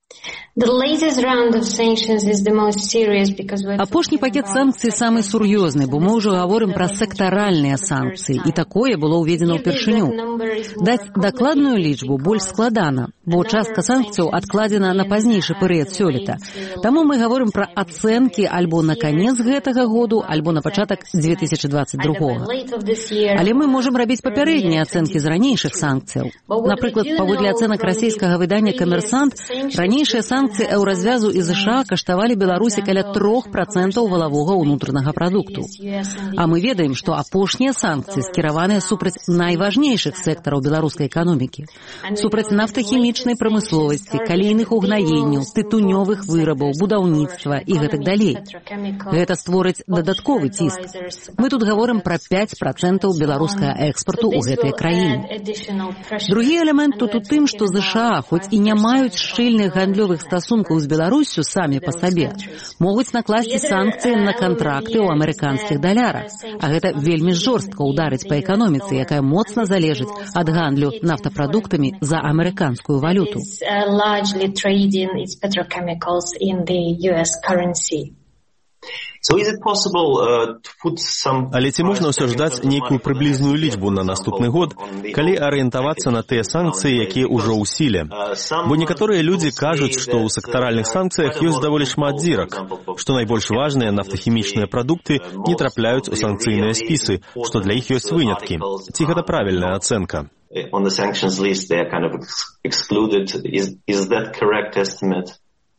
Апошні пакет санкцый самы сур'ёзны, бо мы ўжо гаворым пра сектаральныя санкцыі, і такое было ўведзена ўпершыню. Даць дакладную лічбу больш складана, бо частка санкцыяў адкладзена на пазнейшы перыяд сёлета. Таму мы гаворым пра ацэнкі альбо на канец гэтага году, альбо на пачатак дзве тысячы дваццаць другога. Але мы можам рабіць папярэднія ацэнкі з ранейшых санкцыяў. Напрыклад, паводле ацэнак расійскага выдання «Камерсант», ранейшыя санкцыі Еўразвязу і ЗША каштавалі Беларусі каля трох працэнтаў валавога ўнутранага прадукту. А мы ведаем, што апошнія санкцыі скіраваныя супраць найважнейшых сектараў беларускай эканомікі. Супраць нафтахімічнай прамысловасці, калійных угнаенняў, тытунёвых вырабаў, будаўніцтва і гэтак далей. Гэта створыць дадатковы ціск. Мы тут гаворым пра пяць працэнтаў беларускага экспарту ў гэтыя краіны. Другі элемент тут у тым, што ЗША, хоць і не маюць шчыльных гандлёвых стасункаў з Беларуссю самі па сабе, могуць накласці санкцыі на кантракты ў амерыканскіх далярах. А гэта вельмі жорстка ўдарыць па эканоміцы, якая моцна залежыць ад гандлю нафтапрадуктамі за амерыканскую валюту. Але ці можна ўсё ж даць нейкую прыблізную лічбу на наступны год, калі арыентавацца на тыя санкцыі, якія ўжо ў сіле? Бо некаторыя людзі кажуць, што ў сектаральных санкцыях ёсць даволі шмат дзірак, што найбольш важныя нафтахімічныя прадукты не трапляюць у санкцыйныя спісы, што для іх ёсць выняткі. Ці гэта правільная ацэнка? On the sanctions list, they are kind of excluded. Is, is that correct estimate?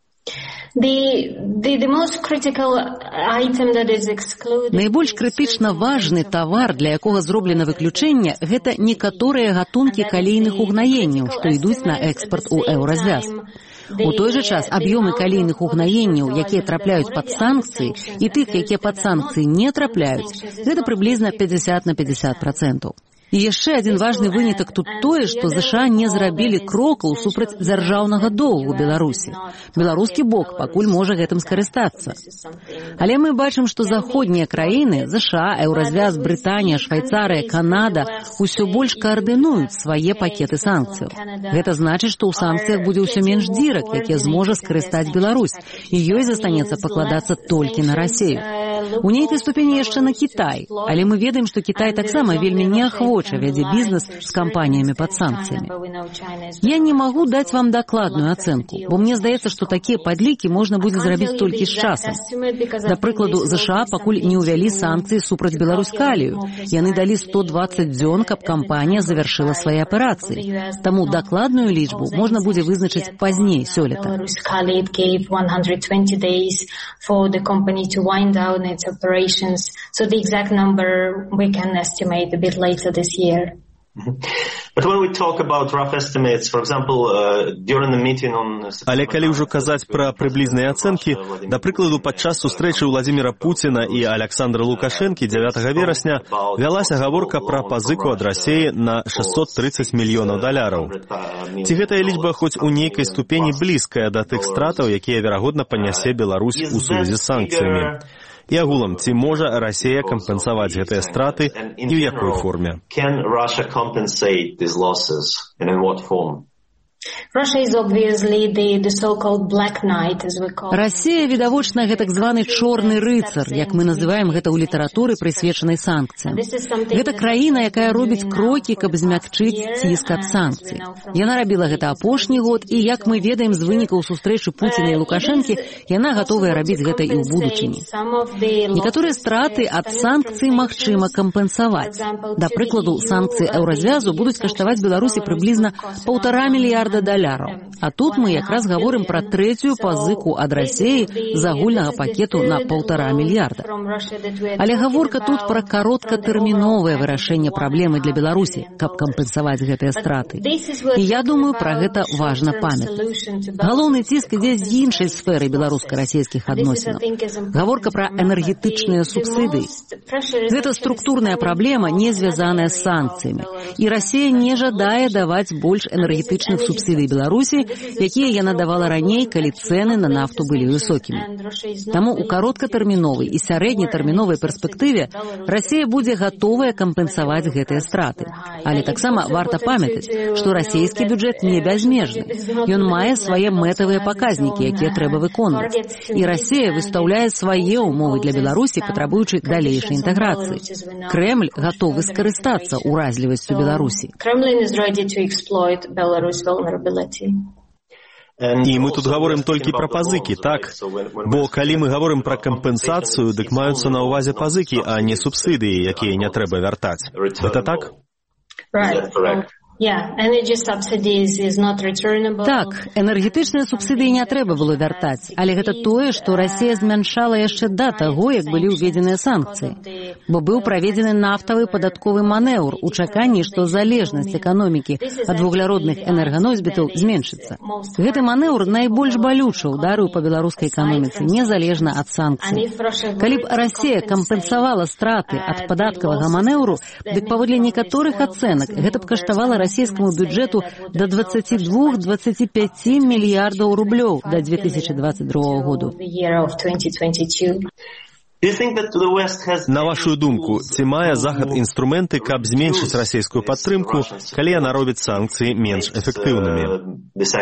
Найбольш крытычна важны тавар, для якога зроблена выключэнне, гэта некаторыя гатункі калійных угнаенняў, што ідуць на экспарт у Еўразвяз. У той жа час аб'ёмы калійных угнаенняў, якія трапляюць пад санкцыі, і тых, якія пад санкцыі не трапляюць, гэта прыблізна пятьдесят на пятьдесят процентов. І яшчэ адзін важны вынятак тут тое, што ЗША не зрабілі крокаў супраць дзяржаўнага доўгу Беларусі. Беларускі бок пакуль можа гэтым скарыстацца. Але мы бачым, што заходнія краіны, ЗША, Еўразвяз, Брытанія, Швайцарыя, Канада, усё больш каардынуюць свае пакеты санкцыяў. Гэта значыць, што ў санкцыях будзе ўсё менш дзірак, якія зможа скарыстаць Беларусь, і ёй застанецца пакладацца толькі на Расію. У нейкай ступені яшчэ на Кітай, але мы ведаем, што Кітай таксама вельмі неахвоча вядзе бізнес з кампаніямі пад санкцыямі. Я не магу даць вам дакладную ацэнку, бо мне здаецца, што такія падлікі можна будзе зрабіць толькі з часам. Да прыкладу, ЗША пакуль не ўвялі санкцыі супраць Беларусь-Калію. Яны далі сто дваццаць дзён, каб кампанія завяршыла свае аперацыі. Таму дакладную лічбу можна будзе вызначыць пазней сёлета. Its operations. So the exact number we can estimate a bit later this year. But when we talk about rough estimates, for example, uh, during the meeting on... Але калі ўжо казаць пра прыблізныя ацэнкі, да прыкладу, падчас сустрэчы Владзіміра Пуціна і Александра Лукашэнкі дзявятага верасня вялася гаворка пра пазыку ад Расіі на шестьсот тридцать мільёнаў даляраў. Ці гэтая лічба хоць у нейкай ступені блізкая да тых стратаў, якія, верагодна, панясе Беларусь у сувязі з санкцыямі? І агулам, ці можа Расія кампенсаваць гэтыя страты і ў якой форме? Can Russia compensate these losses and in what form? Russia is obviously the, the so-called black knight, as we call it. Расія, відавочна, гэтак званы чорны рыцар, як мы называем гэта ў літаратуры, прысвечанай санкцыям. Гэта краіна, якая робіць крокі, каб змякчыць ціск ад санкцый. Яна рабіла гэта апошні год, і, як мы ведаем з вынікаў сустрэчы Пуціна і Лукашэнкі, яна гатовая рабіць гэта і ў будучыні. Некаторыя страты ад санкцый магчыма кампенсаваць. Да прыкладу, санкцыі Еўразвязу будуць каштаваць Беларусі прыблізна паўтара мільярда даляраў. А тут мы якраз гаворым пра трэцюю пазыку ад Расіі з агульнага пакету на паўтара мільярда. Але гаворка тут пра кароткатэрміновае вырашэнне праблемы для Беларусі, каб кампенсаваць гэтыя страты. І я думаю, пра гэта важна памятаць. Галоўны ціск ідзе з іншай сферы беларуска-расійскіх адносінаў. Гаворка пра энергетычныя субсідыі. Гэта структурная праблема, не звязаная з санкцыямі. І Расія не жадае даваць больш энергетычных субсідый субсідый Беларусі, якія яна давала раней, калі цэны на нафту былі высокімі. Таму ў кароткатэрміновай і сярэднетэрміновай перспектыве Расія будзе гатовая кампенсаваць гэтыя страты. Але таксама варта памятаць, што расійскі бюджэт не бязмежны. Ён мае свае мэтавыя паказнікі, якія трэба выконваць. І Расія выстаўляе свае ўмовы для Беларусі, патрабуючы далейшай інтэграцыі. Крэмль гатовы скарыстацца ўразлівасцю Беларусі. І мы тут гаворым толькі пра пазыкі, так? Бо калі мы гаворым пра кампенсацыю, дык маюцца на ўвазе пазыкі, а не субсідыі, якія не трэба вяртаць. Гэта так? Так, энергетычныя субсідыі не трэба было вяртаць, але гэта тое, што Расія змяншала яшчэ да таго, як былі ўведзеныя санкцыі. Бо быў праведзены нафтавы падатковы манеўр у чаканні, што залежнасць эканомікі ад вугляродных энерганосьбітаў зменшыцца. Гэты манеўр найбольш балюча ударыў па беларускай эканоміцы, незалежна ад санкцый. Калі б Расія кампенсавала страты ад падаткавага манеўру, дык паводле некаторых ацэнак гэта б каштавала расійскаму бюджэту до двадцать два - двадцать пять мільярдаў рублёў да две тысячи двадцать другого году. На вашу думку, ці мае Захад інструменты, каб зменшыць расійскую падтрымку, калі яна робіць санкцыі менш эфектыўнымі?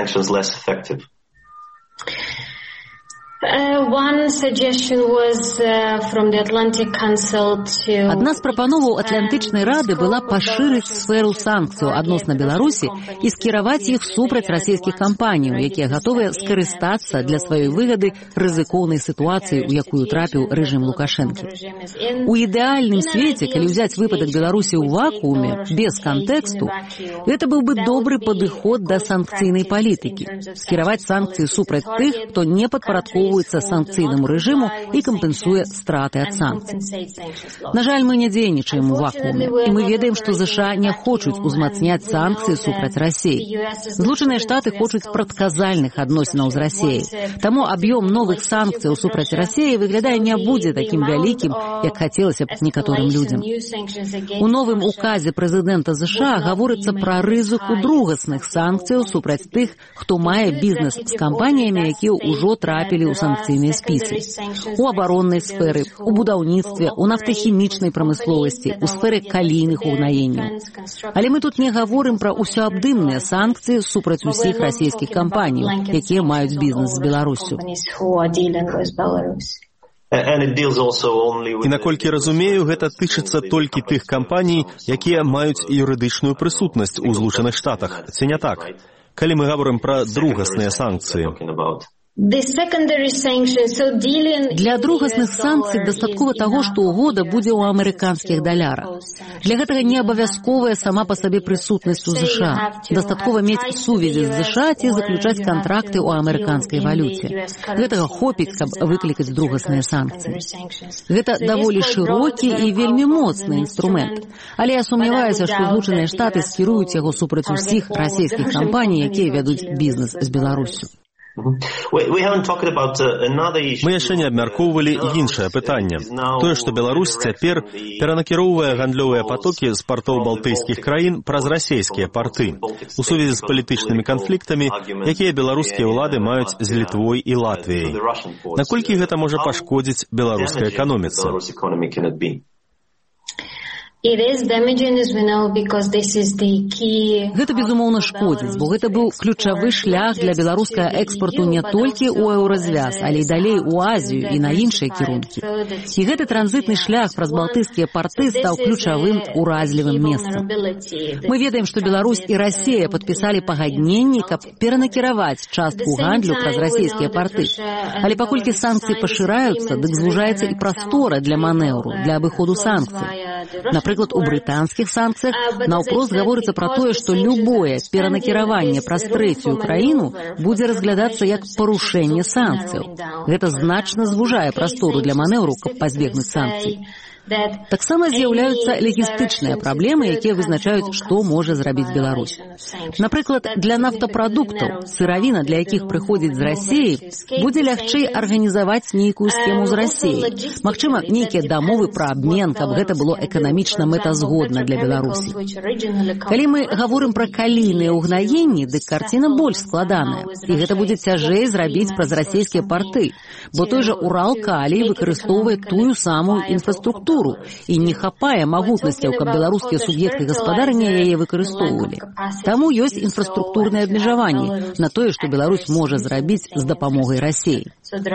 Адна з прапановаў Атлантычнай рады была пашырыць сферу санкцыяў адносна Беларусі і скіраваць іх супраць расійскіх кампаніяў, якія гатовыя скарыстацца для сваёй выгады рызыкоўнай сітуацыі, у якую трапіў рэжым Лукашэнкі. У ідэальным свеце, калі ўзяць выпадак Беларусі ў вакууме, без кантэксту, гэта быў бы добры падыход да санкцыйнай палітыкі. Скіраваць санкцыі супраць тых, хто не падпарадкоўвае падпарадкоўваецца санкцыйнаму рэжыму і кампенсуе страты ад санкцый. На жаль, мы не дзейнічаем у вакууме, і мы ведаем, што ЗША не хочуць узмацняць санкцыі супраць Расіі. Злучаныя Штаты хочуць прадказальных адносінаў з Расіяй. Таму аб'ём новых санкцыяў супраць Расіі, выглядае, не будзе такім вялікім, як хацелася б некаторым людзям. У новым указе прэзідэнта ЗША гаворыцца пра рызыку другасных санкцыяў супраць тых, хто мае бізнес з кампаніямі, якія ўжо трапілі ў санкцыйныя спісы. У абароннай сферы, у будаўніцтве, у нафтахімічнай прамысловасці, у сферы калійных угнаенняў. Але мы тут не гаворым пра ўсеабдымныя санкцыі супраць усіх расійскіх кампаній, якія маюць бізнес з Беларуссю. І наколькі разумею, гэта тычыцца толькі тых кампаній, якія маюць юрыдычную прысутнасць у Злучаных Штатах. Ці не так? Калі мы гаворым пра другасныя санкцыі. Для другасных санкцый дастаткова таго, што угода будзе ў амерыканскіх далярах. Для гэтага не абавязковая сама па сабе прысутнасць у ЗША. Дастаткова мець сувязі з ЗША ці заключаць кантракты ў амерыканскай валюце. Гэтага хопіць, каб выклікаць другасныя санкцыі. Гэта даволі шырокі і вельмі моцны інструмент. Але я сумняваюся, што Злучаныя Штаты скіруюць яго супраць усіх расійскіх кампаній, якія вядуць бізнес з Беларуссю. Мы яшчэ не абмяркоўвалі іншае пытанне. Тое, што Беларусь цяпер перанакіроўвае гандлёвыя патокі з партоў балтыйскіх краін праз расійскія парты у сувязі з палітычнымі канфліктамі, якія беларускія ўлады маюць з Літвой і Латвіяй. Наколькі гэта можа пашкодзіць беларускай эканоміцы? Гэта, безумоўна, шкодзіць, бо гэта быў ключавы шлях для беларускага экспарту не толькі ў еўразвяз, але і далей у Азію і на іншыя кірункі. І гэты транзітны шлях праз балтыйскія парты стаў ключавым уразлівым месцам. Мы ведаем, што Беларусь і Расія падпісалі пагадненні, каб перанакіраваць частку гандлю праз расійскія парты. Але паколькі санкцыі пашыраюцца, дык звужаецца і прастора для манеўру, для абыходу санкцый. Напрыклад, у брытанскіх санкцыях наўпрост гаворыцца пра тое, што любое перанакіраванне праз трэцюю краіну будзе разглядацца як парушэнне санкцыяў. Гэта значна звужае прастору для манеўру, каб пазбегнуць санкцый. Таксама з'яўляюцца лагістычныя праблемы, якія вызначаюць, што можа зрабіць Беларусь. Напрыклад, для нафтапрадуктаў, сыравіна, для якіх прыходзіць з Расіі, будзе лягчэй арганізаваць нейкую схему з Расіяй. Магчыма, нейкія дамовы пра абмен, каб гэта было эканамічна мэтазгодна для Беларусі. Калі мы гаворым пра калійныя ўгнаенні, дык карціна больш складаная. І гэта будзе цяжэй зрабіць праз расійскія парты, бо той жа Урал-Калій выкарыстоўвае тую самую інфраструктуру, і не хапае магутнасцяў, каб беларускія суб'екты гаспадарання яе выкарыстоўвалі. Таму ёсць інфраструктурныя абмежаванні на тое, што Беларусь можа зрабіць з дапамогай Расіі.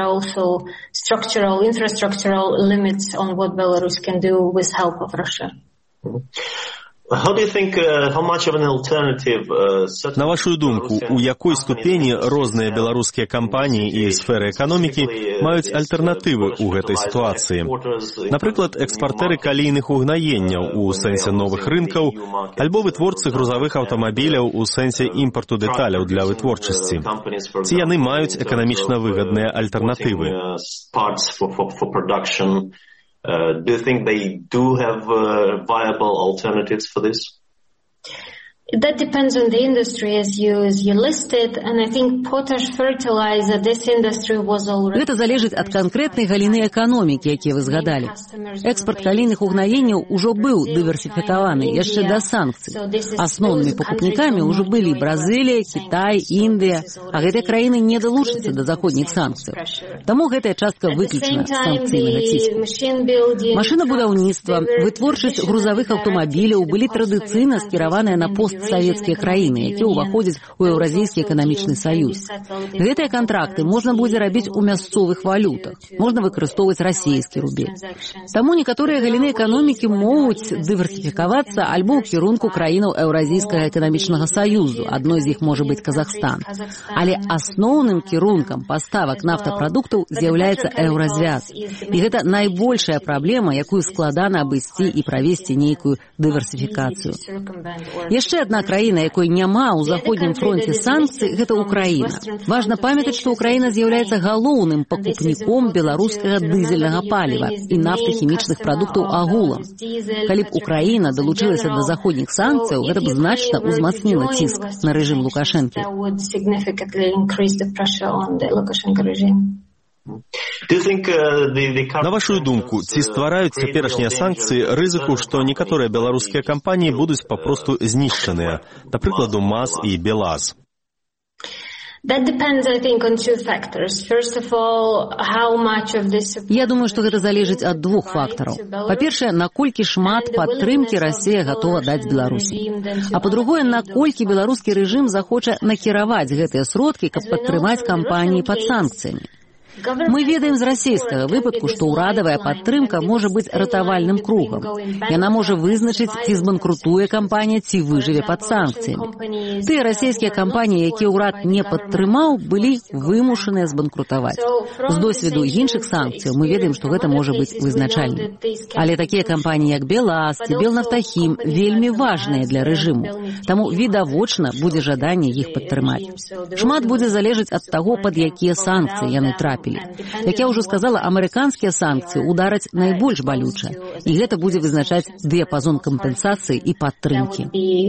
На вашу думку, у якой ступені розныя беларускія кампаніі і сферы эканомікі маюць альтэрнатывы ў гэтай сітуацыі? Напрыклад, экспартэры калійных угнаенняў у сэнсе новых рынкаў, альбо вытворцы грузавых аўтамабіляў у сэнсе імпарту дэталяў для вытворчасці. Ці яны маюць эканамічна выгадныя альтэрнатывы? Uh, do you think they do have uh, viable alternatives for this? That depends on the industry as you, as you listed, and I think potash fertilizer, this industry was already... Гэта залежыць ад канкрэтнай галіны эканомікі, якія вы згадалі. Экспорт калійных угнаенняў ужо быў дыверсіфікаваны яшчэ да санкцый. Асноўнымі пакупнікамі ўжо былі Бразылія, Кітай, Індыя, а гэтыя краіны не далучацца да заходніх санкцыяў. Таму гэтая частка выключана з санкцыйнага ціску. Машынабудаўніцтва, вытворчасць грузавых аўтамабіляў былі традыцыйна скіраваныя на пост савецкія краіны, якія ўваходзяць у Еўразійскі эканамічны саюз. Гэтыя кантракты можна будзе рабіць у мясцовых валютах, можна выкарыстоўваць расійскі рубель. Таму некаторыя галіны эканомікі могуць дыверсіфікавацца альбо ў кірунку краінаў Еўразійскага эканамічнага саюзу, адной з іх можа быць Казахстан. Але асноўным кірункам паставак нафтапрадуктаў з'яўляецца еўразвяз. І гэта найбольшая праблема, якую складана абысці і правесці нейкую дыверсіфікацыю. Яшчэ Яшчэ адна краіна, якой няма ў заходнім фронце санкцый, гэта Украіна. Важна памятаць, што Украіна з'яўляецца галоўным пакупніком беларускага дызельнага паліва і нафтахімічных прадуктаў агулам. Калі б Украіна далучылася да заходніх санкцыяў, гэта б значна ўзмацніла ціск на рэжым Лукашэнкі. На вашу думку, ці ствараюць цяперашнія санкцыі рызыку, што некаторыя беларускія кампаніі будуць папросту знішчаныя, да прыкладу МАЗ і БелАЗ? That depends, I think, on two factors. First of all, how much of this... Я думаю, што гэта залежыць ад двух фактараў. Па-першае, наколькі шмат падтрымкі Расія гатова даць Беларусі. А па-другое, наколькі беларускі рэжым захоча накіраваць гэтыя сродкі, каб падтрымаць кампаніі пад санкцыямі. Мы ведаем з расійскага выпадку, што ўрадавая падтрымка можа быць ратавальным кругам. Яна можа вызначыць, ці збанкрутуе кампанія, ці выжыве пад санкцыямі. Тыя расійскія кампаніі, якія ўрад не падтрымаў, былі вымушаныя збанкрутаваць. З досведу іншых санкцыяў мы ведаем, што гэта можа быць вызначальным. Але такія кампаніі, як БелАЗ ці Белнафтахім, вельмі важныя для рэжыму. Таму відавочна будзе жаданне іх падтрымаць. Шмат будзе залежаць ад таго, пад якія санкцыі яны трапілі. Як я ўжо сказала, амерыканскія санкцыі удараць найбольш балюча, і гэта будзе вызначаць дыяпазон кампенсацыі і падтрымкі.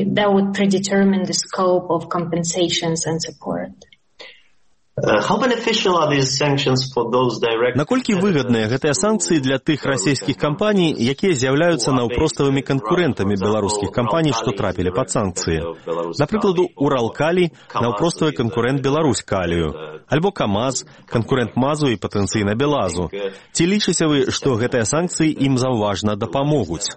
Наколькі выгадныя гэтыя санкцыі для тых расійскіх кампаній, якія з'яўляюцца наўпроставымі канкурэнтамі беларускіх кампаній, што трапілі пад санкцыі? Напрыкладу, Уралкалій – наўпроставы канкурэнт Беларуськалію, альбо КамАЗ – канкурэнт МАЗу і патэнцыйна БелАЗу. Ці лічыце вы, што гэтыя санкцыі ім заўважна дапамогуць?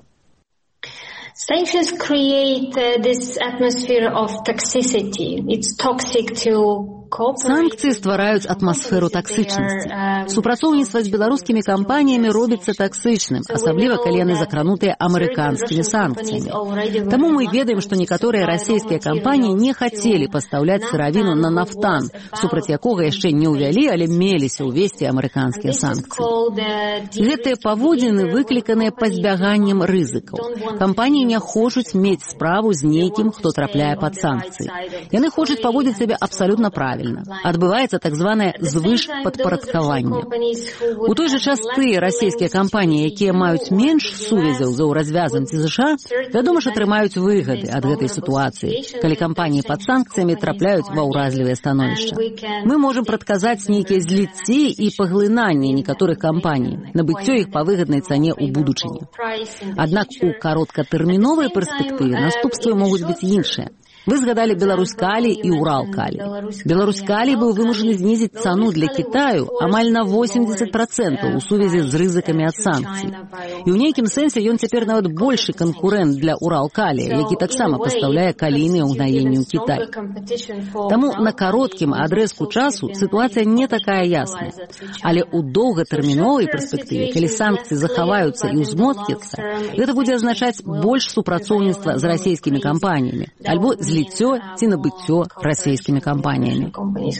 Sanctions create uh, this atmosphere of toxicity. It's toxic to Санкцыі ствараюць атмасферу таксычнасці. Супрацоўніцтва з беларускімі кампаніямі робіцца таксычным, асабліва калі яны закранутыя амерыканскімі санкцыямі. Таму мы ведаем, што некаторыя расійскія кампаніі не хацелі пастаўляць сыравіну на нафтан, супраць якога яшчэ не ўвялі, але меліся ўвесці амерыканскія санкцыі. Гэтыя паводзіны выкліканыя пазбяганнем рызыкаў. Кампаніі не хочуць мець справу з нейкім, хто трапляе пад санкцыі. Яны хочуць паводзіць сябе абсалютна правільна. Адбываецца так званае звышпадпарадкаванне. У той жа час тыя расійскія кампаніі, якія маюць менш сувязяў за ўразвязам ці ЗША, вядома ж, атрымаюць выгады ад гэтай сітуацыі, калі кампаніі пад санкцыямі трапляюць ва ўразлівае становішча. Мы можам прадказаць нейкія зліцці і паглынанне некаторых кампаній, набыццё іх па выгаднай цане ў будучыні. Аднак у кароткатэрміновай перспектыве наступствы могуць быць іншыя. Вы згадалі Беларуськалій і Уралкалій. Беларуськалій быў вымушаны знізіць цану для Кітаю амаль на восемьдесят процентаў у сувязі з рызыкамі ад санкцый. І ў нейкім сэнсе ён цяпер нават большы канкурэнт для Уралкалія, які таксама пастаўляе калійныя ўгнаенні ў Кітай. Таму на кароткім адрэзку часу сітуацыя не такая ясная. Але ў доўгатэрміновай перспектыве, калі санкцыі захаваюцца і ўзмоцняцца, гэта будзе азначаць больш супрацоўніцтва з расійскімі кампаніямі, альбо зліццё ці набыццё расійскімі кампаніямі.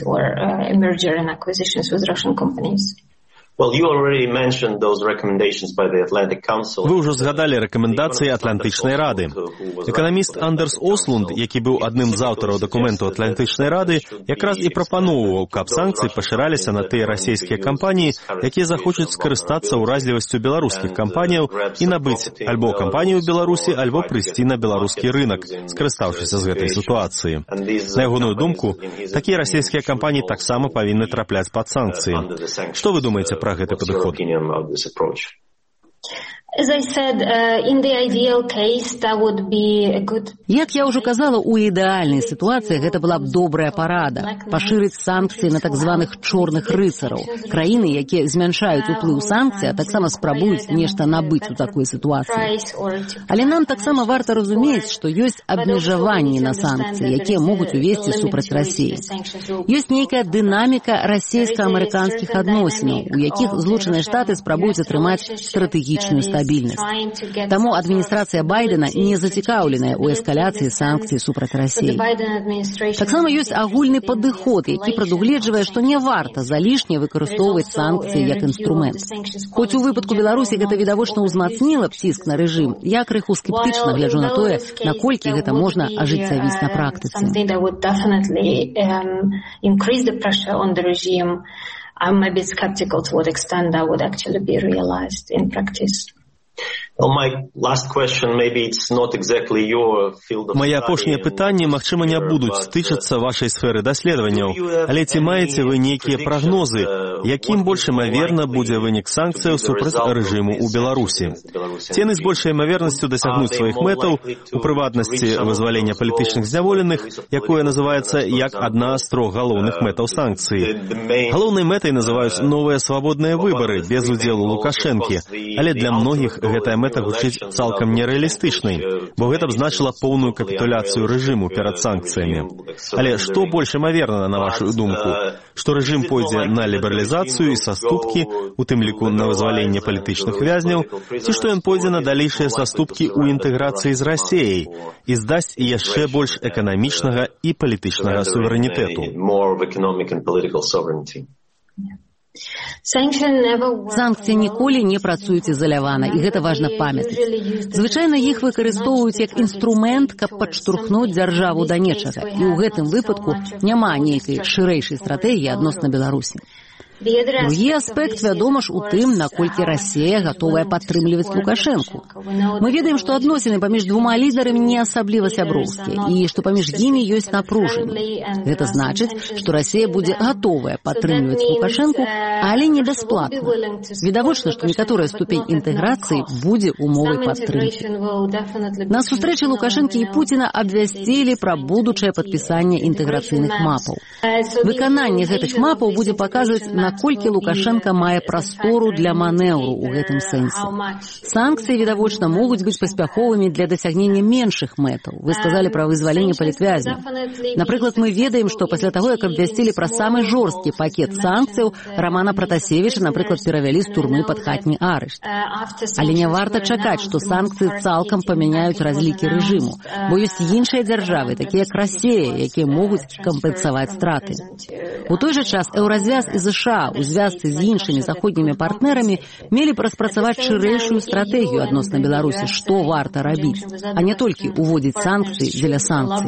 Well, you already mentioned those recommendations by the Atlantic Council. Вы ўжо згадалі рэкамендацыі Атлантычнай рады. Эканаміст Андерс Ослунд, які быў адным з аўтараў дакументу Атлантычнай рады, якраз і прапаноўваў, каб санкцыі пашыраліся на тыя расійскія кампаніі, якія захочуць скарыстацца ўразлівасцю беларускіх кампаніяў і набыць альбо кампанію ў Беларусі, альбо прыйсці на беларускі рынак, скарыстаўшыся з гэтай сітуацыі. На ягоную думку, такія расійскія кампаніі таксама павінны трапляць пад санкцыі. Што вы думаеце про гэты падыход? Як я ўжо казала, у ідэальнай сітуацыі гэта была б добрая парада – пашырыць санкцыі на так званых чорных рыцараў, краіны, якія змяншаюць уплыў санкцый, а таксама спрабуюць нешта набыць у такой сітуацыі. Але нам таксама варта разумець, што ёсць абмежаванні на санкцыі, якія могуць увесці супраць Расіі. Ёсць нейкая дынаміка расійска-амерыканскіх адносінаў, у якіх Злучаныя Штаты спрабуюць атрымаць стратэгічную стабільнасць. стабільнасць. Таму адміністрацыя Байдена не зацікаўленая ў эскаляцыі санкцый супраць Расіі. Таксама ёсць агульны падыход, які прадугледжвае, што не варта залішне выкарыстоўваць санкцыі як інструмент. Хоць у выпадку Беларусі гэта відавочна ўзмацніла б ціск на рэжым, я крыху скептычна гляджу на тое, наколькі гэта можна ажыццявіць на практыцы. I'm a bit skeptical to what extent that would actually be realized in practice. Well, my last question, maybe it's not exactly your field of Мае апошнія пытанні, магчыма, не будуць стычацца вашай сферы даследаванняў, але ці маеце вы нейкія прагнозы, якім больш імаверна будзе вынік санкцыяў супраць рэжыму ў Беларусі? Ці яны з большай імавернасцю дасягнуць сваіх мэтаў, у прыватнасці вызвалення палітычных зняволеных, якое называецца як адна з трох галоўных мэтаў санкцый. Галоўнай мэтай называюць новыя свабодныя выбары без удзелу Лукашэнкі, але для многіх гэтая мэта гучыць цалкам нерэалістычнай, бо гэта б значыла поўную капітуляцыю рэжыму перад санкцыямі. Але што больш імаверна, на вашу думку? Што рэжым пойдзе на лібералізацыю і саступкі, у тым ліку на вызваленне палітычных вязняў, ці што ён пойдзе на далейшыя саступкі ў інтэграцыі з Расіяй і здасць яшчэ больш эканамічнага і палітычнага суверэнітэту? Санкцыі ніколі не працуюць ізалявана, і гэта важна памятаць. Звычайна іх выкарыстоўваюць як інструмент, каб падштурхнуць дзяржаву да нечага, і ў гэтым выпадку няма нейкай шырэйшай стратэгіі адносна Беларусі. Другі аспект, вядома ж, у тым, наколькі Расія гатовая падтрымліваць Лукашэнку. Мы ведаем, што адносіны паміж двума лідарамі не асабліва сяброўскія, і што паміж імі ёсць напружанне. Гэта значыць, што Расія будзе гатовая падтрымліваць Лукашэнку, але не бясплатна. Відавочна, што некаторая ступень інтэграцыі будзе умовай падтрымкі. На сустрэчы Лукашэнкі і Пуціна абвясцілі пра будучае падпісанне інтэграцыйных мапаў. Выкананне гэтых мапаў будзе паказваць, наколькі Лукашенко мае прастору для манеўру ў гэтым сэнсе. Санкцыі, відавочна, могуць быць паспяховымі для дасягнення меншых мэтаў. Вы сказалі пра вызваленне палітвязняў. Напрыклад, мы ведаем, што пасля таго, як абвясцілі пра самы жорсткі пакет санкцыяў, Рамана Пратасевіча, напрыклад, перавялі з турмы пад хатні арышт. Але не варта чакаць, што санкцыі цалкам памяняюць разлікі рэжыму, бо ёсць іншыя дзяржавы, такія як Расія, якія могуць кампенсаваць страты. У той жа час Еўразвяз і ЗША у звязцы з іншымі заходнімі партнерамі мелі б распрацаваць шырэйшую стратэгію адносна Беларусі, што варта рабіць, а не толькі уводзіць санкцыі дзеля санкцый.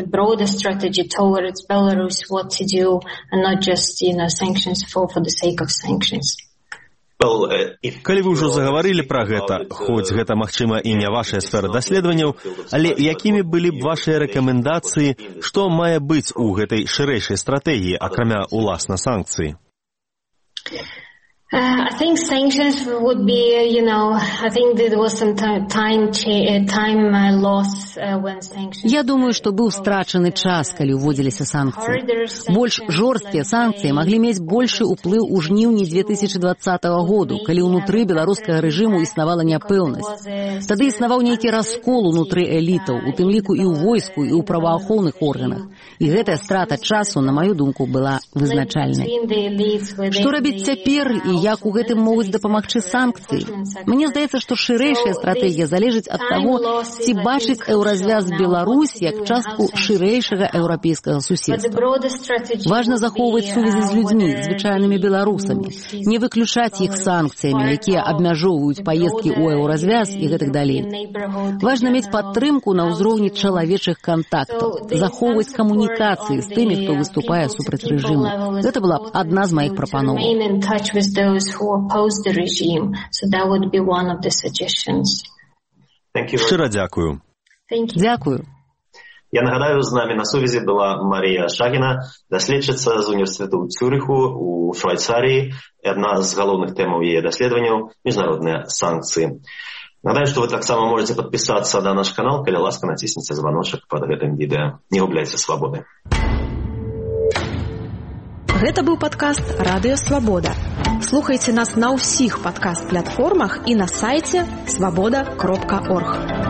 Калі вы ўжо загаварылі пра гэта, хоць гэта, магчыма, і не вашая сфера даследаванняў, але якімі былі б вашыя рэкамендацыі, што мае быць у гэтай шырэйшай стратэгіі, акрамя уласна санкцыі? Uh, I think sanctions would be, you know, I think there was some time, time, time loss uh, when sanctions... Я думаю, што быў страчаны час, калі ўводзіліся санкцыі. Больш жорсткія санкцыі маглі мець большы ўплыў у жніўні две тысячы двадцатага году, калі ўнутры беларускага рэжыму існавала няпэўнасць. Тады існаваў нейкі раскол унутры элітаў, у тым ліку і ў войску, і ў праваахоўных органах. І гэтая страта часу, на маю думку, была вызначальнай. Што рабіць цяпер і як у гэтым могуць дапамагчы санкцыі? Мне здаецца, што шырэйшая стратэгія залежыць ад таго, ці бачыць Еўразвяз Беларусь як частку шырэйшага еўрапейскага суседства. Важна захоўваць сувязі з людзьмі, звычайнымі беларусамі, не выключаць іх санкцыямі, якія абмяжоўваюць паездкі ў Еўразвяз і гэтак далей. Важна мець падтрымку на ўзроўні чалавечых кантактаў, захоўваць камунікацыі з тымі, хто выступае супраць рэжыму. Гэта была адна з маіх прапановаў. Who oppose the regime. So that would be one of the suggestions. Шчыра дзякую. Дзякую. Я нагадаю, з нами на сувязі была Марія Шагіна, даследчыца з універсітету ў Цюриху у Швайцарії. Адна з галоўных тэмаў яе даследаванняў – міжнародныя санкцыі. Нагадаю, што вы таксама можете падпісацца на наш канал, калі ласка, націсніце званочак пад гэтым відэа. Не губляйце свабоды. Гэта быў падкаст «Радыё Свабода». Слухайце нас на ўсіх падкаст-платформах і на сайце свабода кропка орг.